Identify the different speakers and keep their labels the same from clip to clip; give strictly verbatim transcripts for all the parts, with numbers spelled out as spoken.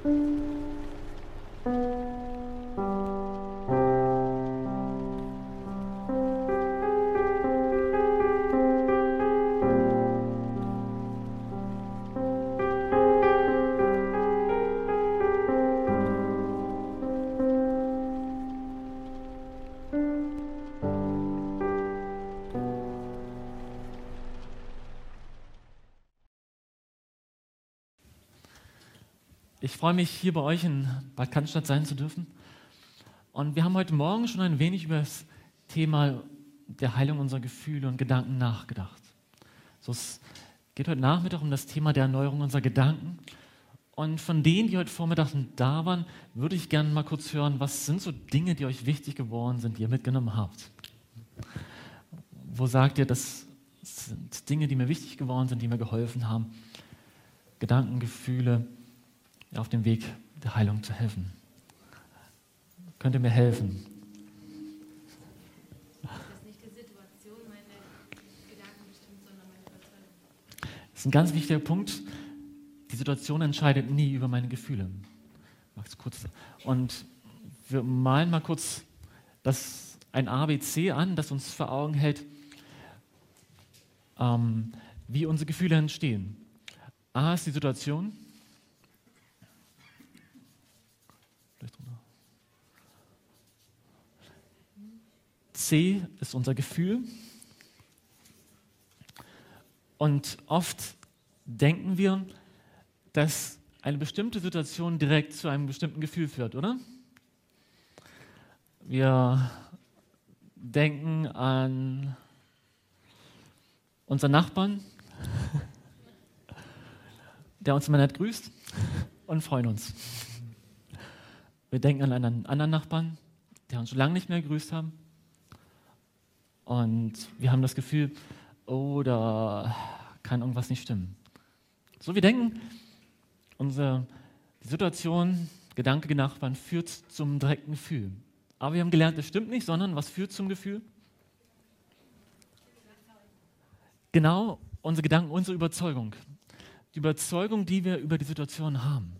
Speaker 1: Ich freue mich, hier bei euch in Bad Cannstatt sein zu dürfen. Und wir haben heute Morgen schon ein wenig über das Thema der Heilung unserer Gefühle und Gedanken nachgedacht. So, es geht heute Nachmittag um das Thema der Erneuerung unserer Gedanken. Und von denen, die heute Vormittag da waren, würde ich gerne mal kurz hören, was sind so Dinge, die euch wichtig geworden sind, die ihr mitgenommen habt? Wo sagt ihr, das sind Dinge, die mir wichtig geworden sind, die mir geholfen haben? Gedanken, Gefühle, auf dem Weg der Heilung zu helfen. Könnt ihr mir helfen?
Speaker 2: Dass nicht die Situation meine Gedanken bestimmt, sondern meine Überzeugung.
Speaker 1: Das ist ein ganz wichtiger Punkt. Die Situation entscheidet nie über meine Gefühle. Magst du kurz? Und wir malen mal kurz das, ein A B C an, das uns vor Augen hält, ähm, wie unsere Gefühle entstehen. A ist die Situation. C ist unser Gefühl. Und oft denken wir, dass eine bestimmte Situation direkt zu einem bestimmten Gefühl führt, oder? Wir denken an unseren Nachbarn, der uns immer nett grüßt, und freuen uns. Wir denken an einen anderen Nachbarn, der uns schon lange nicht mehr gegrüßt haben. Und wir haben das Gefühl, oh, da kann irgendwas nicht stimmen. So, wir denken, unsere die Situation, Gedanke, Nachbarn, führt zum direkten Gefühl. Aber wir haben gelernt, das stimmt nicht, sondern was führt zum Gefühl? Genau, unsere Gedanken, unsere Überzeugung. Die Überzeugung, die wir über die Situation haben.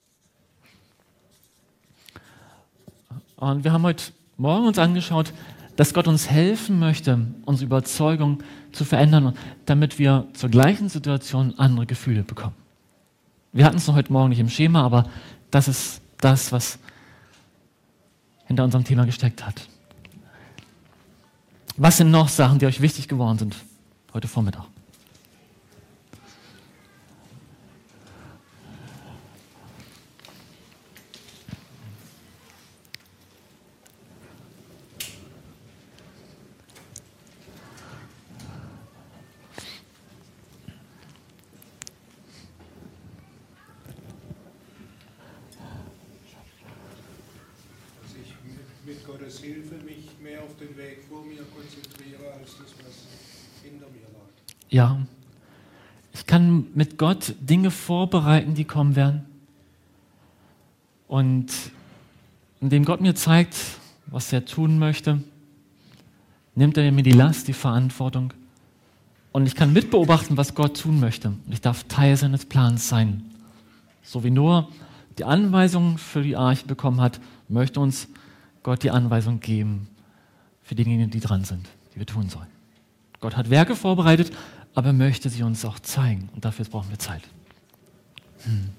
Speaker 1: Und wir haben heute Morgen uns angeschaut, dass Gott uns helfen möchte, unsere Überzeugung zu verändern, damit wir zur gleichen Situation andere Gefühle bekommen. Wir hatten es noch heute Morgen nicht im Schema, aber das ist das, was hinter unserem Thema gesteckt hat. Was sind noch Sachen, die euch wichtig geworden sind heute Vormittag?
Speaker 3: Mit Gottes Hilfe mich mehr auf den Weg vor mir konzentriere, als das, was hinter mir lag.
Speaker 1: Ja, ich kann mit Gott Dinge vorbereiten, die kommen werden. Und indem Gott mir zeigt, was er tun möchte, nimmt er mir die Last, die Verantwortung. Und ich kann mitbeobachten, was Gott tun möchte. Und ich darf Teil seines Plans sein. So wie Noah die Anweisungen für die Arche bekommen hat, möchte uns Gott die Anweisung geben für die Dinge, die dran sind, die wir tun sollen. Gott hat Werke vorbereitet, aber er möchte sie uns auch zeigen. Und dafür brauchen wir Zeit. Hm.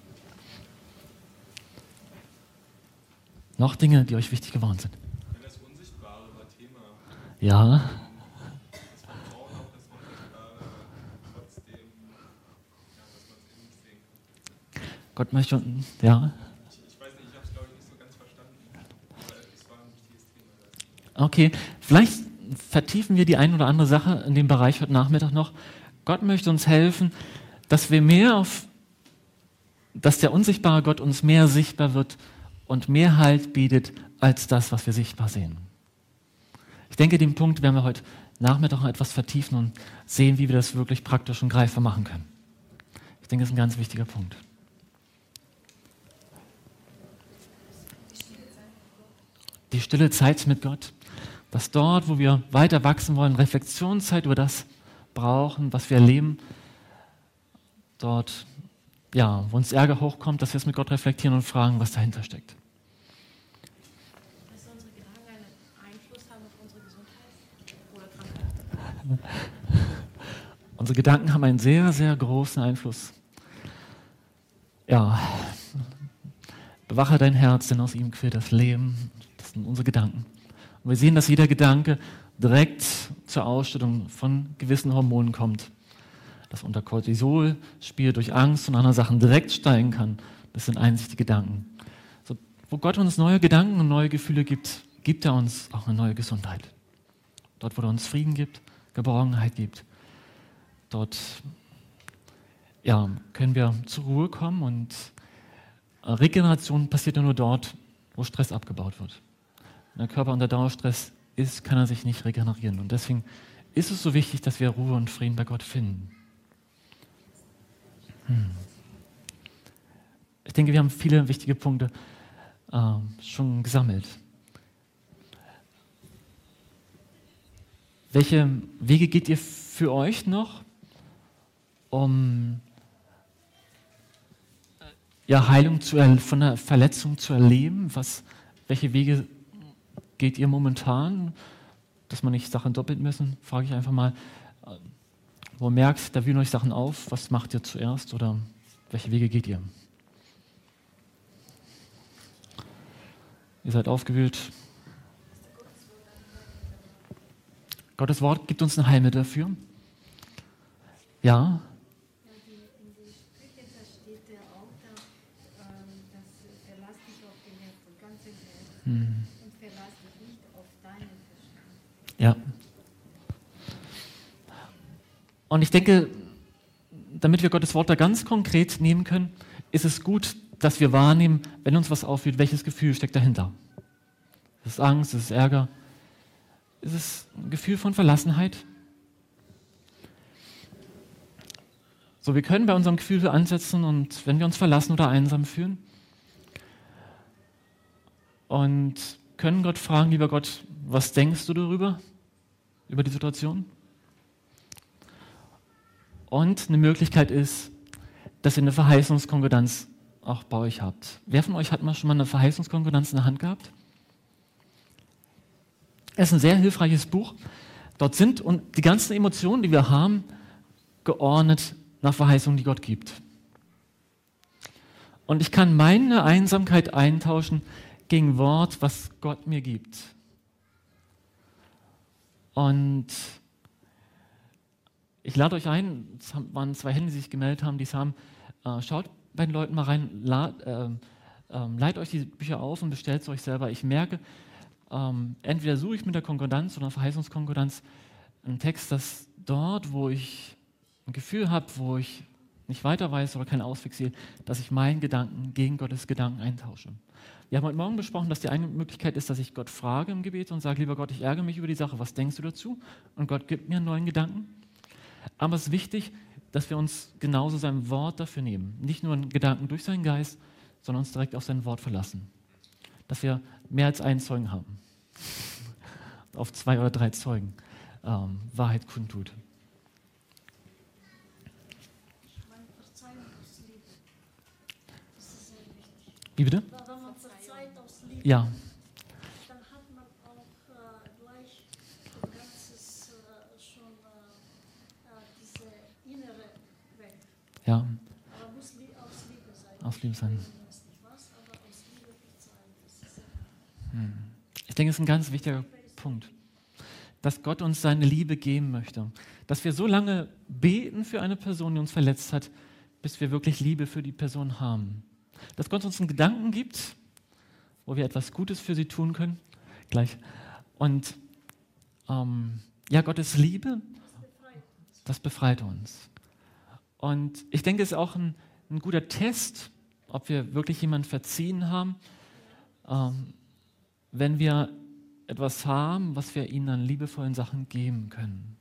Speaker 1: Noch Dinge, die euch wichtig geworden sind?
Speaker 4: Wenn das Unsichtbare war Thema.
Speaker 1: Ja.
Speaker 4: Das Vertrauen auf das Unsichtbare, trotzdem, ja, dass man es eben nicht sehen kann.
Speaker 1: Gott möchte, ja.
Speaker 4: Ich weiß nicht, ich habe es, glaube ich, nicht so ganz verstanden. Aber es war ein wichtiges Thema.
Speaker 1: Okay, vielleicht vertiefen wir die ein oder andere Sache in dem Bereich heute Nachmittag noch. Gott möchte uns helfen, dass wir mehr auf, dass der unsichtbare Gott uns mehr sichtbar wird und mehr Halt bietet als das, was wir sichtbar sehen. Ich denke, den Punkt werden wir heute Nachmittag noch etwas vertiefen und sehen, wie wir das wirklich praktisch und greifbar machen können. Ich denke, das ist ein ganz wichtiger Punkt. Die stille Zeit mit Gott, dass dort, wo wir weiter wachsen wollen, Reflexionszeit über das brauchen, was wir erleben, dort ja, wo uns Ärger hochkommt, dass wir es mit Gott reflektieren und fragen, was dahinter steckt.
Speaker 2: Dass unsere Gedanken einen Einfluss haben auf unsere Gesundheit oder Krankheit.
Speaker 1: Unsere Gedanken haben einen sehr, sehr großen Einfluss. Ja, bewache dein Herz, denn aus ihm quillt das Leben. Das sind unsere Gedanken. Und wir sehen, dass jeder Gedanke direkt zur Ausschüttung von gewissen Hormonen kommt. Dass unser Cortisolspiegel durch Angst und andere Sachen direkt steigen kann. Das sind einzig die Gedanken. So, wo Gott uns neue Gedanken und neue Gefühle gibt, gibt er uns auch eine neue Gesundheit. Dort, wo er uns Frieden gibt, Geborgenheit gibt, dort ja, können wir zur Ruhe kommen und Regeneration passiert ja nur dort, wo Stress abgebaut wird. Wenn der Körper unter Dauerstress ist, kann er sich nicht regenerieren. Und deswegen ist es so wichtig, dass wir Ruhe und Frieden bei Gott finden. Hm. Ich denke, wir haben viele wichtige Punkte äh, schon gesammelt. Welche Wege geht ihr für euch noch, um ja, Heilung zu er- von einer Verletzung zu erleben? Was, welche Wege geht ihr momentan? Dass man nicht Sachen doppelt müssen, frage ich einfach mal. Wo ihr merkt, da wühlen euch Sachen auf, was macht ihr zuerst oder welche Wege geht ihr? Ihr seid aufgewühlt. Gottes Wort gibt uns ein Heilmittel dafür. Ja.
Speaker 5: Ja, die, in der Sprichwörter steht ja auch da, ähm, dass verlass dich auf den Herrn von ganzem Herzen
Speaker 1: Hm.
Speaker 5: und verlass dich nicht auf deinen Verstand.
Speaker 1: Ja. Und ich denke, damit wir Gottes Wort da ganz konkret nehmen können, ist es gut, dass wir wahrnehmen, wenn uns was auffühlt, welches Gefühl steckt dahinter. Ist es Angst, ist es Ärger, ist es ein Gefühl von Verlassenheit? So, wir können bei unserem Gefühl ansetzen und wenn wir uns verlassen oder einsam fühlen und können Gott fragen, lieber Gott, was denkst du darüber, über die Situation? Und eine Möglichkeit ist, dass ihr eine Verheißungskonkordanz auch bei euch habt. Wer von euch hat mal schon mal eine Verheißungskonkordanz in der Hand gehabt? Es ist ein sehr hilfreiches Buch. Dort sind und die ganzen Emotionen, die wir haben, geordnet nach Verheißungen, die Gott gibt. Und ich kann meine Einsamkeit eintauschen gegen Wort, was Gott mir gibt. Und ich lade euch ein, es waren zwei Hände, die sich gemeldet haben, die es haben, äh, schaut bei den Leuten mal rein, lad, äh, äh, leiht euch die Bücher auf und bestellt es euch selber. Ich merke, ähm, entweder suche ich mit der Konkordanz oder Verheißungskonkordanz einen Text, dass dort, wo ich ein Gefühl habe, wo ich nicht weiter weiß oder keinen Ausweg sehe, dass ich meinen Gedanken gegen Gottes Gedanken eintausche. Wir haben heute Morgen besprochen, dass die eine Möglichkeit ist, dass ich Gott frage im Gebet und sage, lieber Gott, ich ärgere mich über die Sache, was denkst du dazu? Und Gott gibt mir einen neuen Gedanken. Aber es ist wichtig, dass wir uns genauso sein Wort dafür nehmen. Nicht nur einen Gedanken durch seinen Geist, sondern uns direkt auf sein Wort verlassen. Dass wir mehr als einen Zeugen haben. Auf zwei oder drei Zeugen ähm, Wahrheit kundtut.
Speaker 5: Man verzeiht aus Liebe. Das ist sehr wichtig.
Speaker 1: Wie bitte?
Speaker 5: Wenn man verzeiht aus Liebe,
Speaker 1: Ja.
Speaker 5: dann hat man auch äh, gleich ein ganzes äh, schon äh, äh, diese innere weg.
Speaker 1: Ja,
Speaker 5: Aber muss li aus Liebe sein.
Speaker 1: aus Liebe sein.
Speaker 5: Ich weiß nicht was, aber aus Liebe verzeihen. Das ist sehr
Speaker 1: Hm. Ich denke, es ist ein ganz wichtiger Punkt, dass Gott uns seine Liebe geben möchte. Dass wir so lange beten für eine Person, die uns verletzt hat, bis wir wirklich Liebe für die Person haben. Dass Gott uns einen Gedanken gibt, wo wir etwas Gutes für sie tun können. Gleich. Und ähm, ja, Gottes Liebe, das befreit uns. Und ich denke, es ist auch ein, ein guter Test, ob wir wirklich jemanden verziehen haben, ähm, wenn wir etwas haben, was wir ihnen an liebevollen Sachen geben können.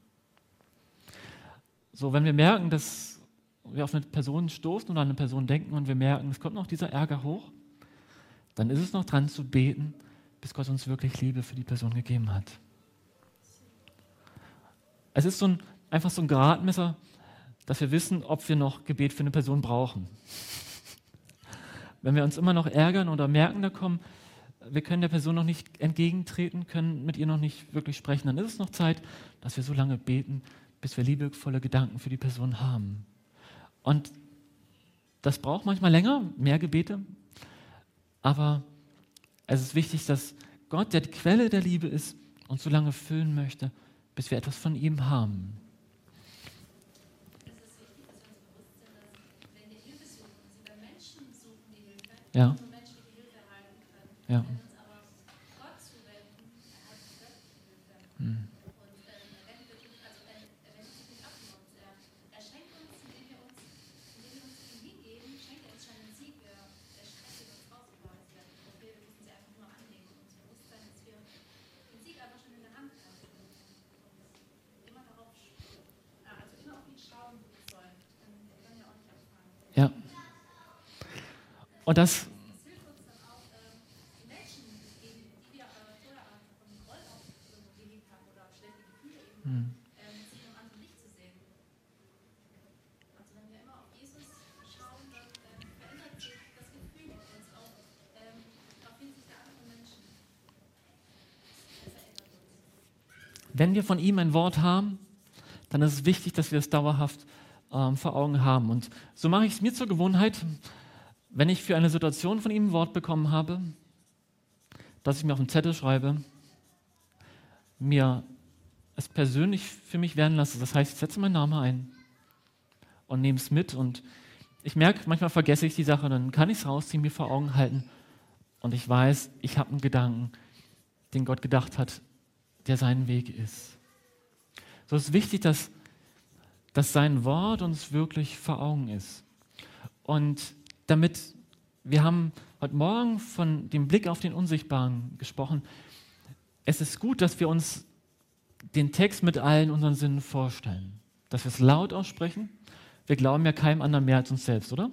Speaker 1: So, wenn wir merken, dass wir auf eine Person stoßen oder an eine Person denken und wir merken, es kommt noch dieser Ärger hoch, dann ist es noch dran zu beten, bis Gott uns wirklich Liebe für die Person gegeben hat. Es ist so ein, einfach so ein Gradmesser, dass wir wissen, ob wir noch Gebet für eine Person brauchen. Wenn wir uns immer noch ärgern oder merken, da kommen, wir können der Person noch nicht entgegentreten, können mit ihr noch nicht wirklich sprechen, dann ist es noch Zeit, dass wir so lange beten, bis wir liebevolle Gedanken für die Person haben. Und das braucht manchmal länger, mehr Gebete, aber es ist wichtig, dass Gott, der die Quelle der Liebe ist, uns so lange füllen möchte, bis wir etwas von ihm haben.
Speaker 6: Es ist wichtig, dass wir uns bewusst sind, dass wenn wir Hilfe suchen, dass wir bei Menschen suchen, die Hilfe,
Speaker 1: Ja.
Speaker 6: nur Menschen, die Hilfe erhalten können.
Speaker 1: Ja.
Speaker 6: Wenn wir uns aber Gott zuwenden, erhalten wir göttliche Hilfe.
Speaker 1: Hm.
Speaker 6: Und ähm, er wendet wirklich, also er, er wendet sich nicht ab von uns. Er, er schenkt uns, indem wir uns, indem wir uns ihm hingeben, schenkt er uns schon einen Sieg, der, der Stress in uns rausläuft. Und wir müssen sie einfach nur annehmen und uns bewusst sein, dass wir den Sieg einfach schon in der Hand haben. Und immer darauf, also immer auf ihn schauen sollen. Dann können wir auch nicht abfangen.
Speaker 1: Ja. Und das,
Speaker 6: Es hilft uns dann auch, ähm, die Menschen, die, die wir äh, vorher von Groll auch irgendwo geliebt haben oder schlechte Gefühle eben, ähm, sie in einem anderen Licht zu sehen. Also wenn wir immer auf Jesus schauen, dann ähm, verändert sich das Gefühl in uns auch ähm, auf hinsichtlich der anderen Menschen. Das verändert uns.
Speaker 1: wenn wir von ihm ein Wort haben, dann ist es wichtig, dass wir es dauerhaft ähm, vor Augen haben. Und so mache ich es mir zur Gewohnheit, wenn ich für eine Situation von ihm ein Wort bekommen habe, dass ich mir auf einen Zettel schreibe, mir es persönlich für mich werden lasse. Das heißt, ich setze meinen Namen ein und nehme es mit. Und ich merke, manchmal vergesse ich die Sache, dann kann ich es rausziehen, mir vor Augen halten. Und ich weiß, ich habe einen Gedanken, den Gott gedacht hat, der sein Weg ist. So ist es wichtig, dass, dass sein Wort uns wirklich vor Augen ist. Und damit, wir haben heute Morgen von dem Blick auf den Unsichtbaren gesprochen. Es ist gut, dass wir uns den Text mit allen unseren Sinnen vorstellen. Dass wir es laut aussprechen. Wir glauben ja keinem anderen mehr als uns selbst, oder?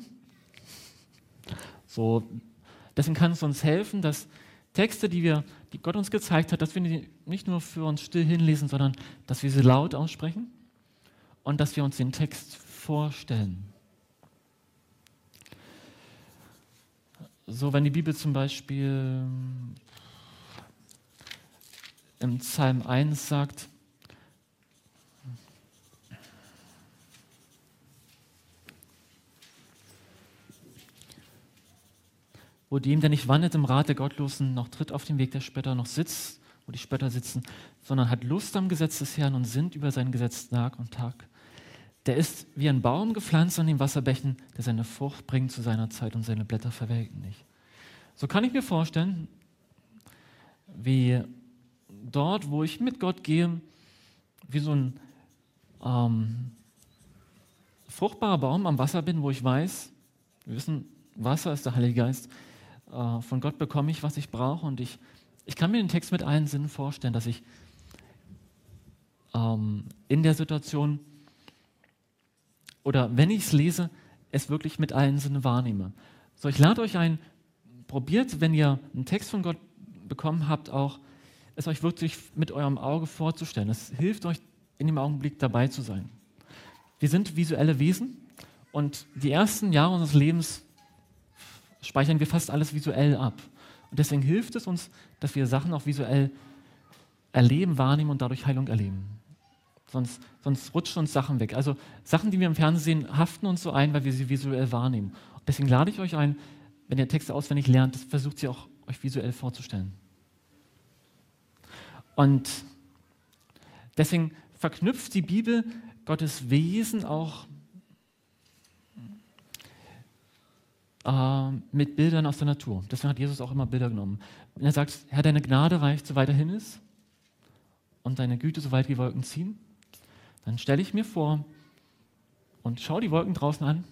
Speaker 1: So, deswegen kann es uns helfen, dass Texte, die, wir, die Gott uns gezeigt hat, dass wir die nicht nur für uns still hinlesen, sondern dass wir sie laut aussprechen und dass wir uns den Text vorstellen. So, wenn die Bibel zum Beispiel im Psalm eins sagt, wo dem, der nicht wandelt im Rat der Gottlosen, noch tritt auf den Weg der Spötter, noch sitzt, wo die Spötter sitzen, sondern hat Lust am Gesetz des Herrn und sinnt über sein Gesetz Tag und Tag. Der ist wie ein Baum gepflanzt an den Wasserbächen, der seine Frucht bringt zu seiner Zeit und seine Blätter verwelken nicht. So kann ich mir vorstellen, wie dort, wo ich mit Gott gehe, wie so ein ähm, fruchtbarer Baum am Wasser bin, wo ich weiß, wir wissen, Wasser ist der Heilige Geist, äh, von Gott bekomme ich, was ich brauche, und ich, ich kann mir den Text mit allen Sinnen vorstellen, dass ich ähm, in der Situation oder wenn ich es lese, es wirklich mit allen Sinnen wahrnehme. So, ich lade euch ein, probiert, wenn ihr einen Text von Gott bekommen habt, auch es euch wirklich mit eurem Auge vorzustellen. Es hilft euch, in dem Augenblick dabei zu sein. Wir sind visuelle Wesen und die ersten Jahre unseres Lebens speichern wir fast alles visuell ab. Und deswegen hilft es uns, dass wir Sachen auch visuell erleben, wahrnehmen und dadurch Heilung erleben. Sonst, sonst rutschen uns Sachen weg. Also Sachen, die wir im Fernsehen sehen, haften uns so ein, weil wir sie visuell wahrnehmen. Und deswegen lade ich euch ein, wenn ihr Texte auswendig lernt, versucht sie auch euch visuell vorzustellen. Und deswegen verknüpft die Bibel Gottes Wesen auch äh, mit Bildern aus der Natur. Deswegen hat Jesus auch immer Bilder genommen. Wenn er sagt, Herr, deine Gnade reicht, so weit er hin ist, und deine Güte, so weit die Wolken ziehen, dann stelle ich mir vor und schaue die Wolken draußen an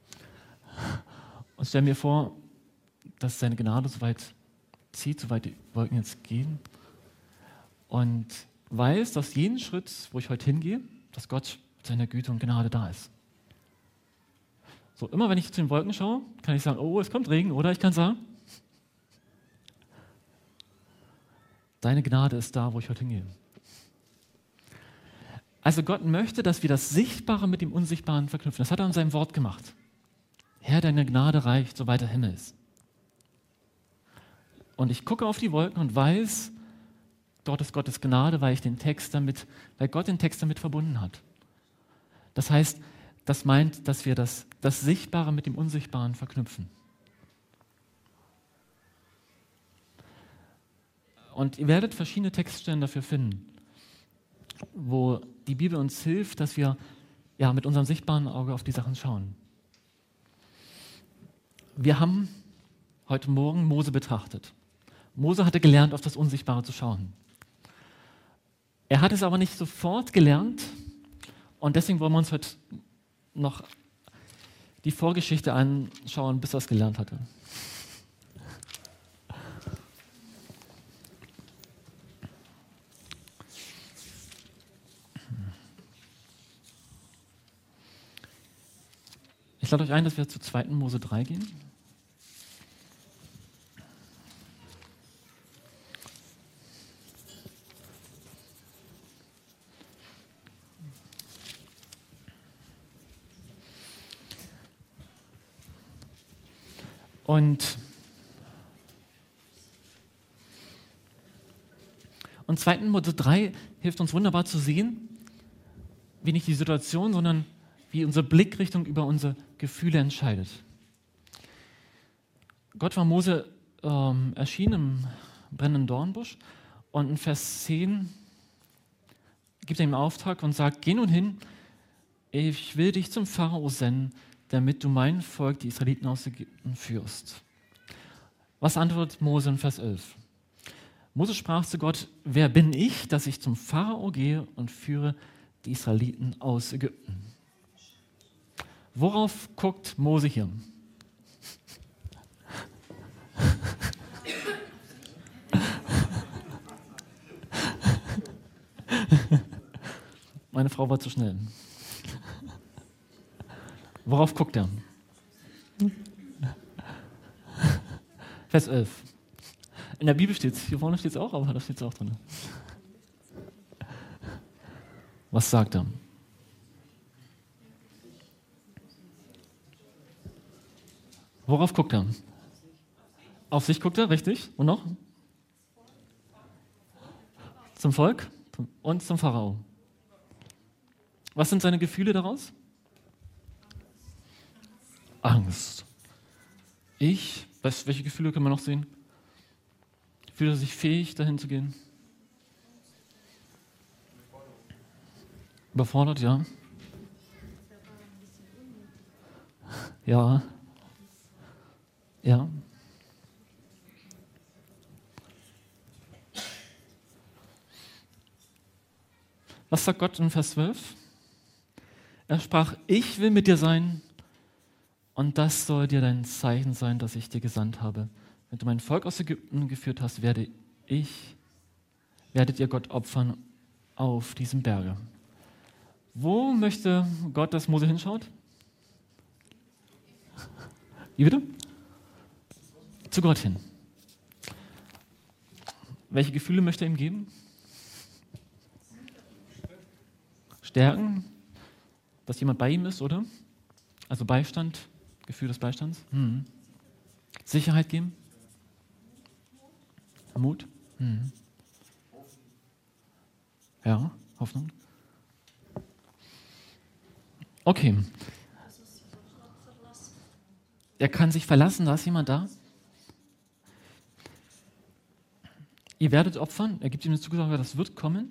Speaker 1: und stelle mir vor, dass seine Gnade so weit zieht, so weit die Wolken jetzt gehen, und weiß, dass jeden Schritt, wo ich heute hingehe, dass Gott mit seiner Güte und Gnade da ist. So, immer wenn ich zu den Wolken schaue, kann ich sagen, oh, es kommt Regen, oder ich kann sagen, deine Gnade ist da, wo ich heute hingehe. Also Gott möchte, dass wir das Sichtbare mit dem Unsichtbaren verknüpfen. Das hat er in seinem Wort gemacht. Herr, deine Gnade reicht, soweit der Himmel ist. Und ich gucke auf die Wolken und weiß, dort ist Gottes Gnade, weil ich den Text damit, weil Gott den Text damit verbunden hat. Das heißt, das meint, dass wir das, das Sichtbare mit dem Unsichtbaren verknüpfen. Und ihr werdet verschiedene Textstellen dafür finden, wo die Bibel uns hilft, dass wir ja, mit unserem sichtbaren Auge auf die Sachen schauen. Wir haben heute Morgen Mose betrachtet. Mose hatte gelernt, auf das Unsichtbare zu schauen. Er hat es aber nicht sofort gelernt und deswegen wollen wir uns heute noch die Vorgeschichte anschauen, bis er es gelernt hatte. Ich lade euch ein, dass wir zu zweiten Mose drei gehen. Und, und zweiten Mose drei hilft uns wunderbar zu sehen, wie nicht die Situation, sondern wie unsere Blickrichtung über unsere Gefühle entscheidet. Gott war Mose ähm, erschienen im brennenden Dornbusch und in Vers zehn gibt er ihm Auftrag und sagt, geh nun hin, ich will dich zum Pharao senden, damit du mein Volk, die Israeliten aus Ägypten, führst. Was antwortet Mose in Vers elf? Mose sprach zu Gott, wer bin ich, dass ich zum Pharao gehe und führe die Israeliten aus Ägypten? Worauf guckt Mose hier? Meine Frau war zu schnell. Worauf guckt er? Vers elf. In der Bibel steht es, hier vorne steht es auch, aber da steht es auch drin. Was sagt er? Worauf guckt er? Auf sich guckt er, richtig. Und noch? Zum Volk und zum Pharao. Was sind seine Gefühle daraus? Angst. Ich, weißt, welche Gefühle können wir noch sehen? Fühlt er sich fähig, dahin zu gehen? Überfordert, ja. Ja. Ja. Was sagt Gott in Vers zwölf? Er sprach, ich will mit dir sein und das soll dir dein Zeichen sein, das ich dir gesandt habe. Wenn du mein Volk aus Ägypten geführt hast, werde ich, werdet ihr Gott opfern auf diesem Berge. Wo möchte Gott, dass Mose hinschaut? Wie bitte? Zu Gott hin. Welche Gefühle möchte er ihm geben? Stärken, dass jemand bei ihm ist, oder? Also Beistand, Gefühl des Beistands. Hm. Sicherheit geben. Mut. Hm. Ja, Hoffnung. Okay. Er kann sich verlassen, da ist jemand da. Ihr werdet opfern, er gibt ihm eine Zusage, das wird kommen.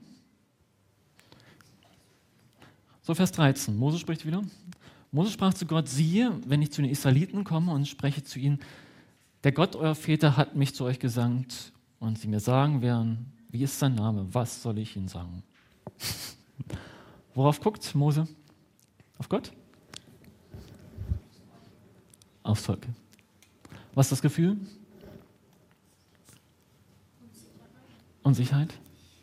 Speaker 1: So, Vers dreizehn, Mose spricht wieder. Mose sprach zu Gott, siehe, wenn ich zu den Israeliten komme und spreche zu ihnen, der Gott eurer Väter hat mich zu euch gesandt und sie mir sagen werden, wie ist sein Name, was soll ich ihnen sagen? Worauf guckt Mose? Auf Gott? Aufs Volk. Was ist das Gefühl? Unsicherheit?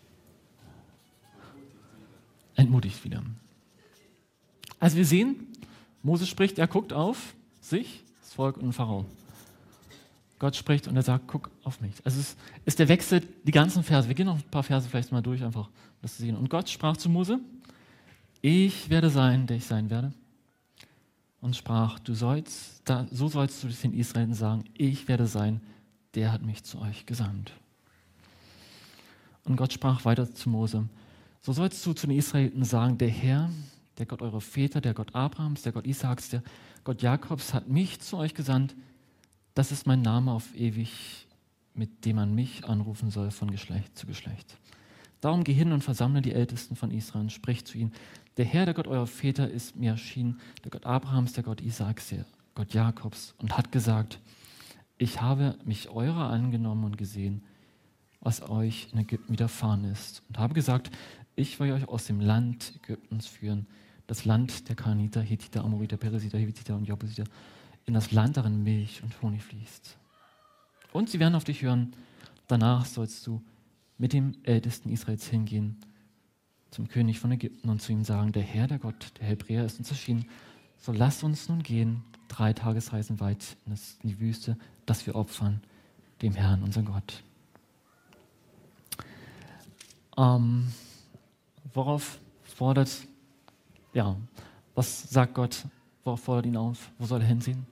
Speaker 1: Entmutigt wieder. Also wir sehen, Mose spricht, er guckt auf sich, das Volk und den Pharao. Gott spricht und er sagt, guck auf mich. Also es ist der Wechsel, die ganzen Verse. Wir gehen noch ein paar Verse vielleicht mal durch, einfach das zu sehen. Und Gott sprach zu Mose, ich werde sein, der ich sein werde. Und sprach, du sollst, da, so sollst du den Israeliten sagen, ich werde sein, der hat mich zu euch gesandt. Und Gott sprach weiter zu Mose, so sollst du zu den Israeliten sagen, der Herr, der Gott eurer Väter, der Gott Abrahams, der Gott Isaaks, der Gott Jakobs hat mich zu euch gesandt. Das ist mein Name auf ewig, mit dem man mich anrufen soll von Geschlecht zu Geschlecht. Darum geh hin und versammle die Ältesten von Israel und sprich zu ihnen. Der Herr, der Gott eurer Väter, ist mir erschienen, der Gott Abrahams, der Gott Isaaks, der Gott Jakobs, und hat gesagt, ich habe mich eurer angenommen und gesehen, was euch in Ägypten widerfahren ist, und habe gesagt, ich will euch aus dem Land Ägyptens führen, das Land der Kanaaniter, Hethiter, Amoriter, Peresiter, Hiviter und Jebusiter, in das Land, darin Milch und Honig fließt. Und sie werden auf dich hören, danach sollst du mit dem Ältesten Israels hingehen, zum König von Ägypten, und zu ihm sagen, der Herr, der Gott, der Hebräer ist uns erschienen, so lass uns nun gehen, drei Tagesreisen weit in die Wüste, dass wir opfern dem Herrn, unser Gott. Ähm, worauf fordert, ja, was sagt Gott, worauf fordert ihn auf, wo soll er hinsehen?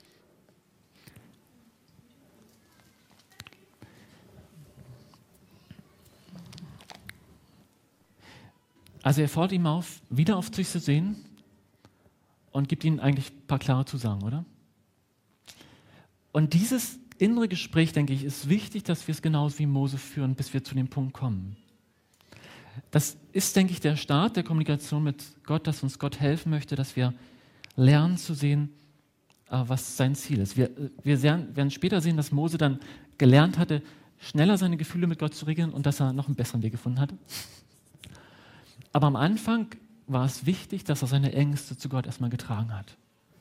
Speaker 1: Also er fordert ihn auf, wieder auf sich zu sehen und gibt ihm eigentlich ein paar klare Zusagen, oder? Und dieses innere Gespräch, denke ich, ist wichtig, dass wir es genauso wie Mose führen, bis wir zu dem Punkt kommen. Das ist, denke ich, der Start der Kommunikation mit Gott, dass uns Gott helfen möchte, dass wir lernen zu sehen, was sein Ziel ist. Wir, wir werden später sehen, dass Mose dann gelernt hatte, schneller seine Gefühle mit Gott zu regeln und dass er noch einen besseren Weg gefunden hatte. Aber am Anfang war es wichtig, dass er seine Ängste zu Gott erstmal getragen hat.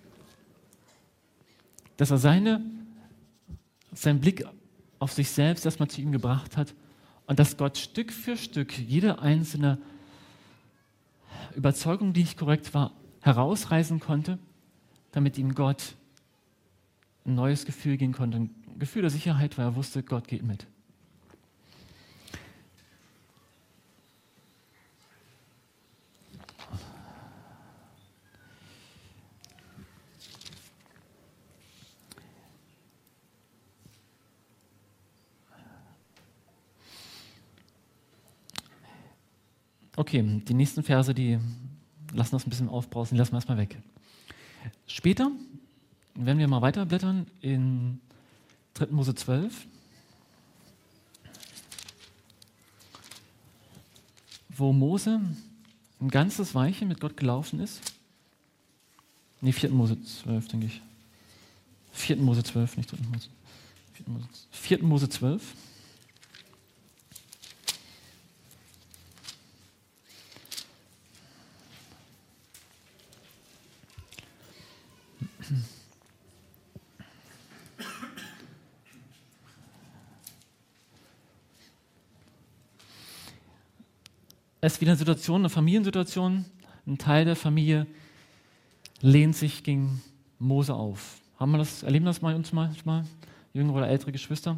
Speaker 1: Dass er seine, seinen Blick auf sich selbst erstmal zu ihm gebracht hat und dass Gott Stück für Stück jede einzelne Überzeugung, die nicht korrekt war, herausreißen konnte, damit ihm Gott ein neues Gefühl geben konnte. Ein Gefühl der Sicherheit, weil er wusste, Gott geht mit. Okay, die nächsten Verse, die lassen das ein bisschen aufbrausen, die lassen wir erstmal weg. Später, wenn wir mal weiterblättern, in dritter Mose zwölf, wo Mose ein ganzes Weilchen mit Gott gelaufen ist. Nee, vierter Mose zwölf, denke ich. vierter Mose zwölf, nicht dritter Mose. vierter Mose zwölf. Es ist wieder eine Situation, eine Familiensituation. Ein Teil der Familie lehnt sich gegen Mose auf. Haben wir das, erleben das mal uns manchmal, jüngere oder ältere Geschwister?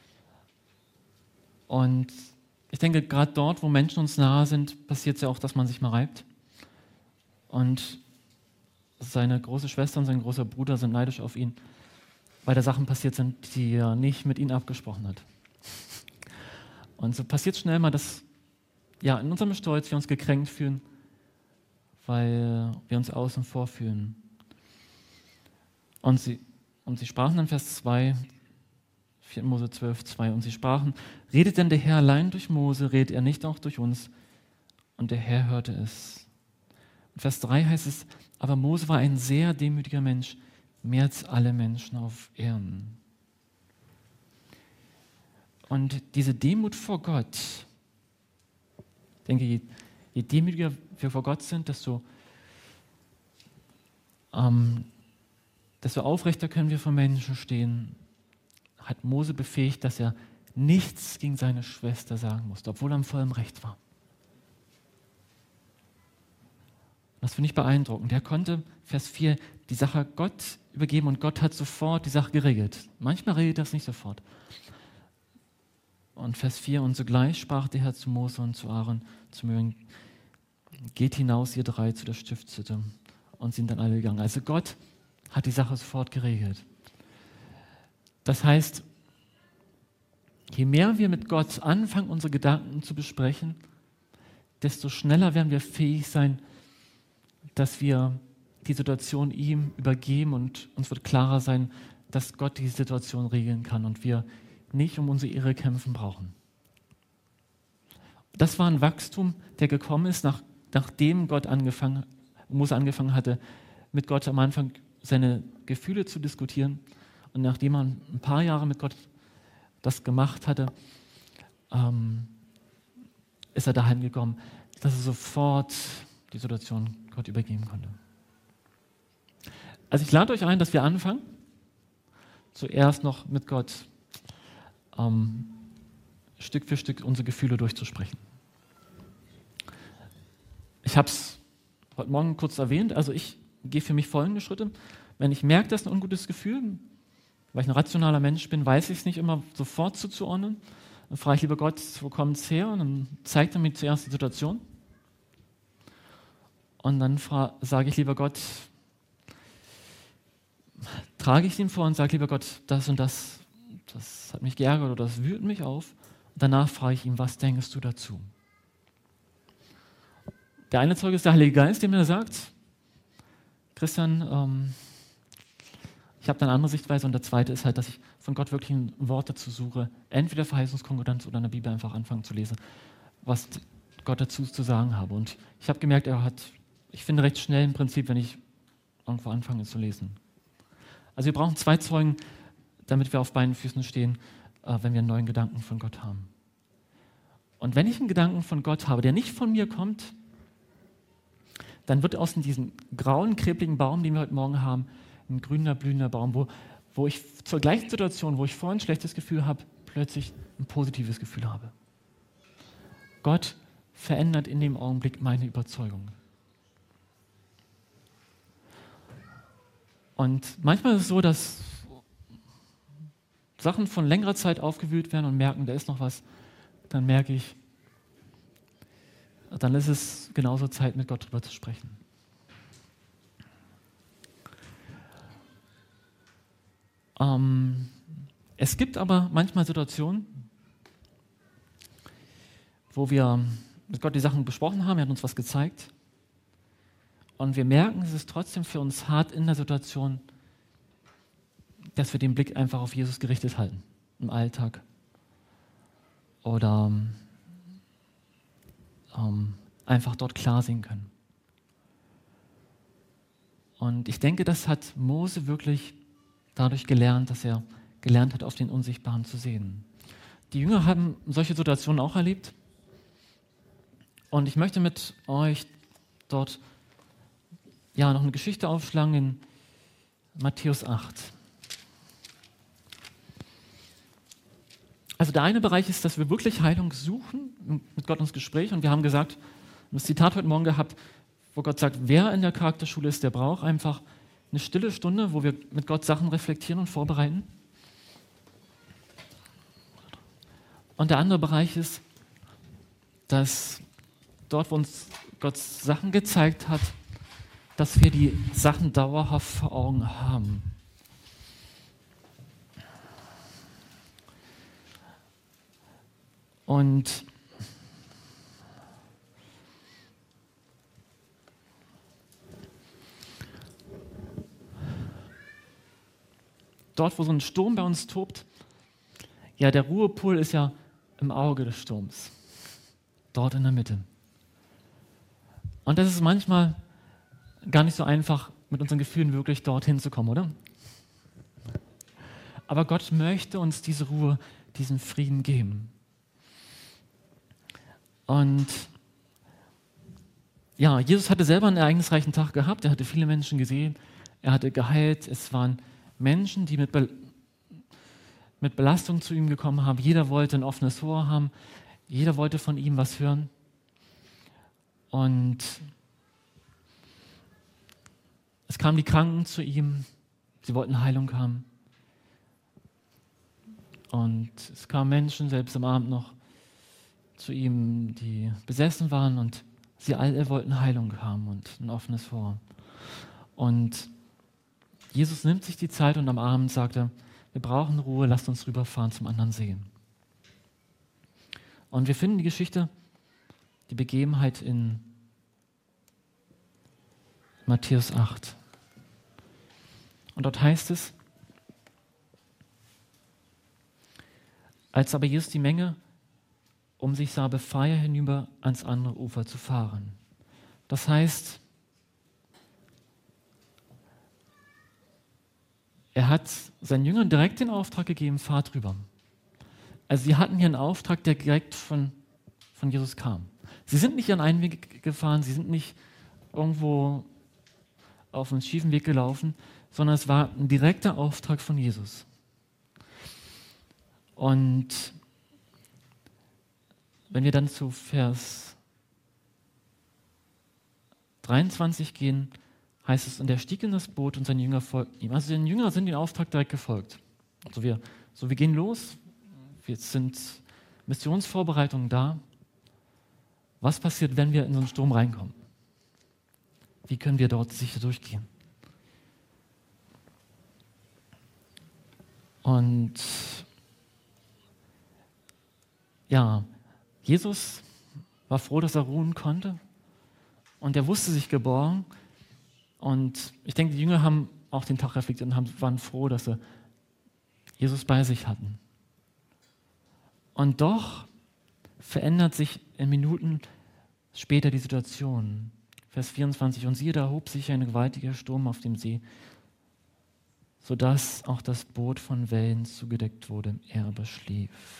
Speaker 1: Und ich denke, gerade dort, wo Menschen uns nahe sind, passiert es ja auch, dass man sich mal reibt. Und seine große Schwester und sein großer Bruder sind neidisch auf ihn, weil da Sachen passiert sind, die er nicht mit ihnen abgesprochen hat. Und so passiert schnell mal, dass ja, in unserem Stolz wir uns gekränkt fühlen, weil wir uns außen vor fühlen. Und sie, und sie sprachen dann Vers zwei, vierter Mose zwölf, zwei, und sie sprachen, redet denn der Herr allein durch Mose, redet er nicht auch durch uns? Und der Herr hörte es. In Vers drei heißt es, aber Mose war ein sehr demütiger Mensch, mehr als alle Menschen auf Erden. Und diese Demut vor Gott, ich denke, je, je demütiger wir vor Gott sind, desto, ähm, desto aufrechter können wir vor Menschen stehen, hat Mose befähigt, dass er nichts gegen seine Schwester sagen musste, obwohl er im vollen Recht war. Das finde ich beeindruckend. Er konnte, Vers vier, die Sache Gott übergeben und Gott hat sofort die Sache geregelt. Manchmal regelt das nicht sofort. Und Vers vier, und sogleich sprach der Herr zu Mose und zu Aaron, zu mögen, geht hinaus, ihr drei, zu der Stiftshütte. Und sind dann alle gegangen. Also Gott hat die Sache sofort geregelt. Das heißt, je mehr wir mit Gott anfangen, unsere Gedanken zu besprechen, desto schneller werden wir fähig sein, dass wir die Situation ihm übergeben und uns wird klarer sein, dass Gott die Situation regeln kann und wir nicht um unsere Ehre kämpfen brauchen. Das war ein Wachstum, der gekommen ist, nach, nachdem Gott angefangen, Mose angefangen hatte, mit Gott am Anfang seine Gefühle zu diskutieren. Und nachdem er ein paar Jahre mit Gott das gemacht hatte, ähm, ist er daheim gekommen, dass er sofort die Situation Gott übergeben konnte. Also ich lade euch ein, dass wir anfangen, zuerst noch mit Gott ähm, Stück für Stück unsere Gefühle durchzusprechen. Ich habe es heute Morgen kurz erwähnt, also ich gehe für mich folgende Schritte. Wenn ich merke, das ist ein ungutes Gefühl, weil ich ein rationaler Mensch bin, weiß ich es nicht immer sofort zuzuordnen. Dann frage ich lieber Gott, wo kommt es her? Und dann zeigt er mir zuerst die Situation. Und dann fra- sage ich lieber Gott, trage ich es ihm vor und sage lieber Gott, das und das, das hat mich geärgert oder das wühlt mich auf. Und danach frage ich ihn, was denkst du dazu? Der eine Zeuge ist der Heilige Geist, der mir sagt, Christian, ähm, ich habe da eine andere Sichtweise und der zweite ist halt, dass ich von Gott wirklich ein Wort dazu suche, entweder Verheißungskonkordanz oder in der Bibel einfach anfangen zu lesen, was Gott dazu zu sagen habe. Und ich habe gemerkt, er hat, ich finde recht schnell im Prinzip, wenn ich irgendwo anfange zu lesen. Also wir brauchen zwei Zeugen, damit wir auf beiden Füßen stehen, äh, wenn wir einen neuen Gedanken von Gott haben. Und wenn ich einen Gedanken von Gott habe, der nicht von mir kommt, dann wird aus diesem grauen, krebligen Baum, den wir heute Morgen haben, ein grüner, blühender Baum, wo, wo ich zur gleichen Situation, wo ich vorhin ein schlechtes Gefühl habe, plötzlich ein positives Gefühl habe. Gott verändert in dem Augenblick meine Überzeugung. Und manchmal ist es so, dass Sachen von längerer Zeit aufgewühlt werden und merken, da ist noch was, dann merke ich, dann ist es genauso Zeit, mit Gott drüber zu sprechen. Ähm, es gibt aber manchmal Situationen, wo wir mit Gott die Sachen besprochen haben, er hat uns was gezeigt und wir merken, es ist trotzdem für uns hart in der Situation, dass wir den Blick einfach auf Jesus gerichtet halten, im Alltag oder ähm, einfach dort klar sehen können. Und ich denke, das hat Mose wirklich dadurch gelernt, dass er gelernt hat, auf den Unsichtbaren zu sehen. Die Jünger haben solche Situationen auch erlebt. Und ich möchte mit euch dort ja noch eine Geschichte aufschlagen in Matthäus acht. Also der eine Bereich ist, dass wir wirklich Heilung suchen, mit Gott ins Gespräch. Und wir haben gesagt, das Zitat heute Morgen gehabt, wo Gott sagt, wer in der Charakterschule ist, der braucht einfach eine stille Stunde, wo wir mit Gott Sachen reflektieren und vorbereiten. Und der andere Bereich ist, dass dort, wo uns Gott Sachen gezeigt hat, dass wir die Sachen dauerhaft vor Augen haben. Und dort, wo so ein Sturm bei uns tobt, ja, der Ruhepol ist ja im Auge des Sturms, dort in der Mitte. Und das ist manchmal gar nicht so einfach, mit unseren Gefühlen wirklich dorthin zu kommen, oder? Aber Gott möchte uns diese Ruhe, diesen Frieden geben. Und ja, Jesus hatte selber einen ereignisreichen Tag gehabt, er hatte viele Menschen gesehen, er hatte geheilt, es waren Menschen, die mit, Be- mit Belastung zu ihm gekommen haben, jeder wollte ein offenes Ohr haben, jeder wollte von ihm was hören. Und es kamen die Kranken zu ihm, sie wollten Heilung haben. Und es kamen Menschen, selbst am Abend noch, zu ihm, die besessen waren und Sie alle wollten Heilung haben und ein offenes Ohr. Und Jesus nimmt sich die Zeit und am Abend sagt er, wir brauchen Ruhe, lasst uns rüberfahren zum anderen See. Und wir finden die Geschichte, die Begebenheit in Matthäus acht. Und dort heißt es, als aber Jesus die Menge um sich sah, befahl er hinüber ans andere Ufer zu fahren. Das heißt, er hat seinen Jüngern direkt den Auftrag gegeben, fahrt rüber. Also sie hatten hier einen Auftrag, der direkt von, von Jesus kam. Sie sind nicht ihren Einweg gefahren, sie sind nicht irgendwo auf einen schiefen Weg gelaufen, sondern es war ein direkter Auftrag von Jesus. Und wenn wir dann zu Vers dreiundzwanzig gehen, heißt es, und er stieg in das Boot und seine Jünger folgten ihm. Also seine Jünger sind dem Auftrag direkt gefolgt. Also wir, so wir gehen los, jetzt sind Missionsvorbereitungen da. Was passiert, wenn wir in so einen Sturm reinkommen? Wie können wir dort sicher durchgehen? Und ja, Jesus war froh, dass er ruhen konnte und er wusste sich geborgen. Und ich denke, die Jünger haben auch den Tag reflektiert und haben, waren froh, dass sie Jesus bei sich hatten. Und doch verändert sich in Minuten später die Situation. Vers vierundzwanzig, und siehe, da hob sich ein gewaltiger Sturm auf dem See, sodass auch das Boot von Wellen zugedeckt wurde, er aber schlief.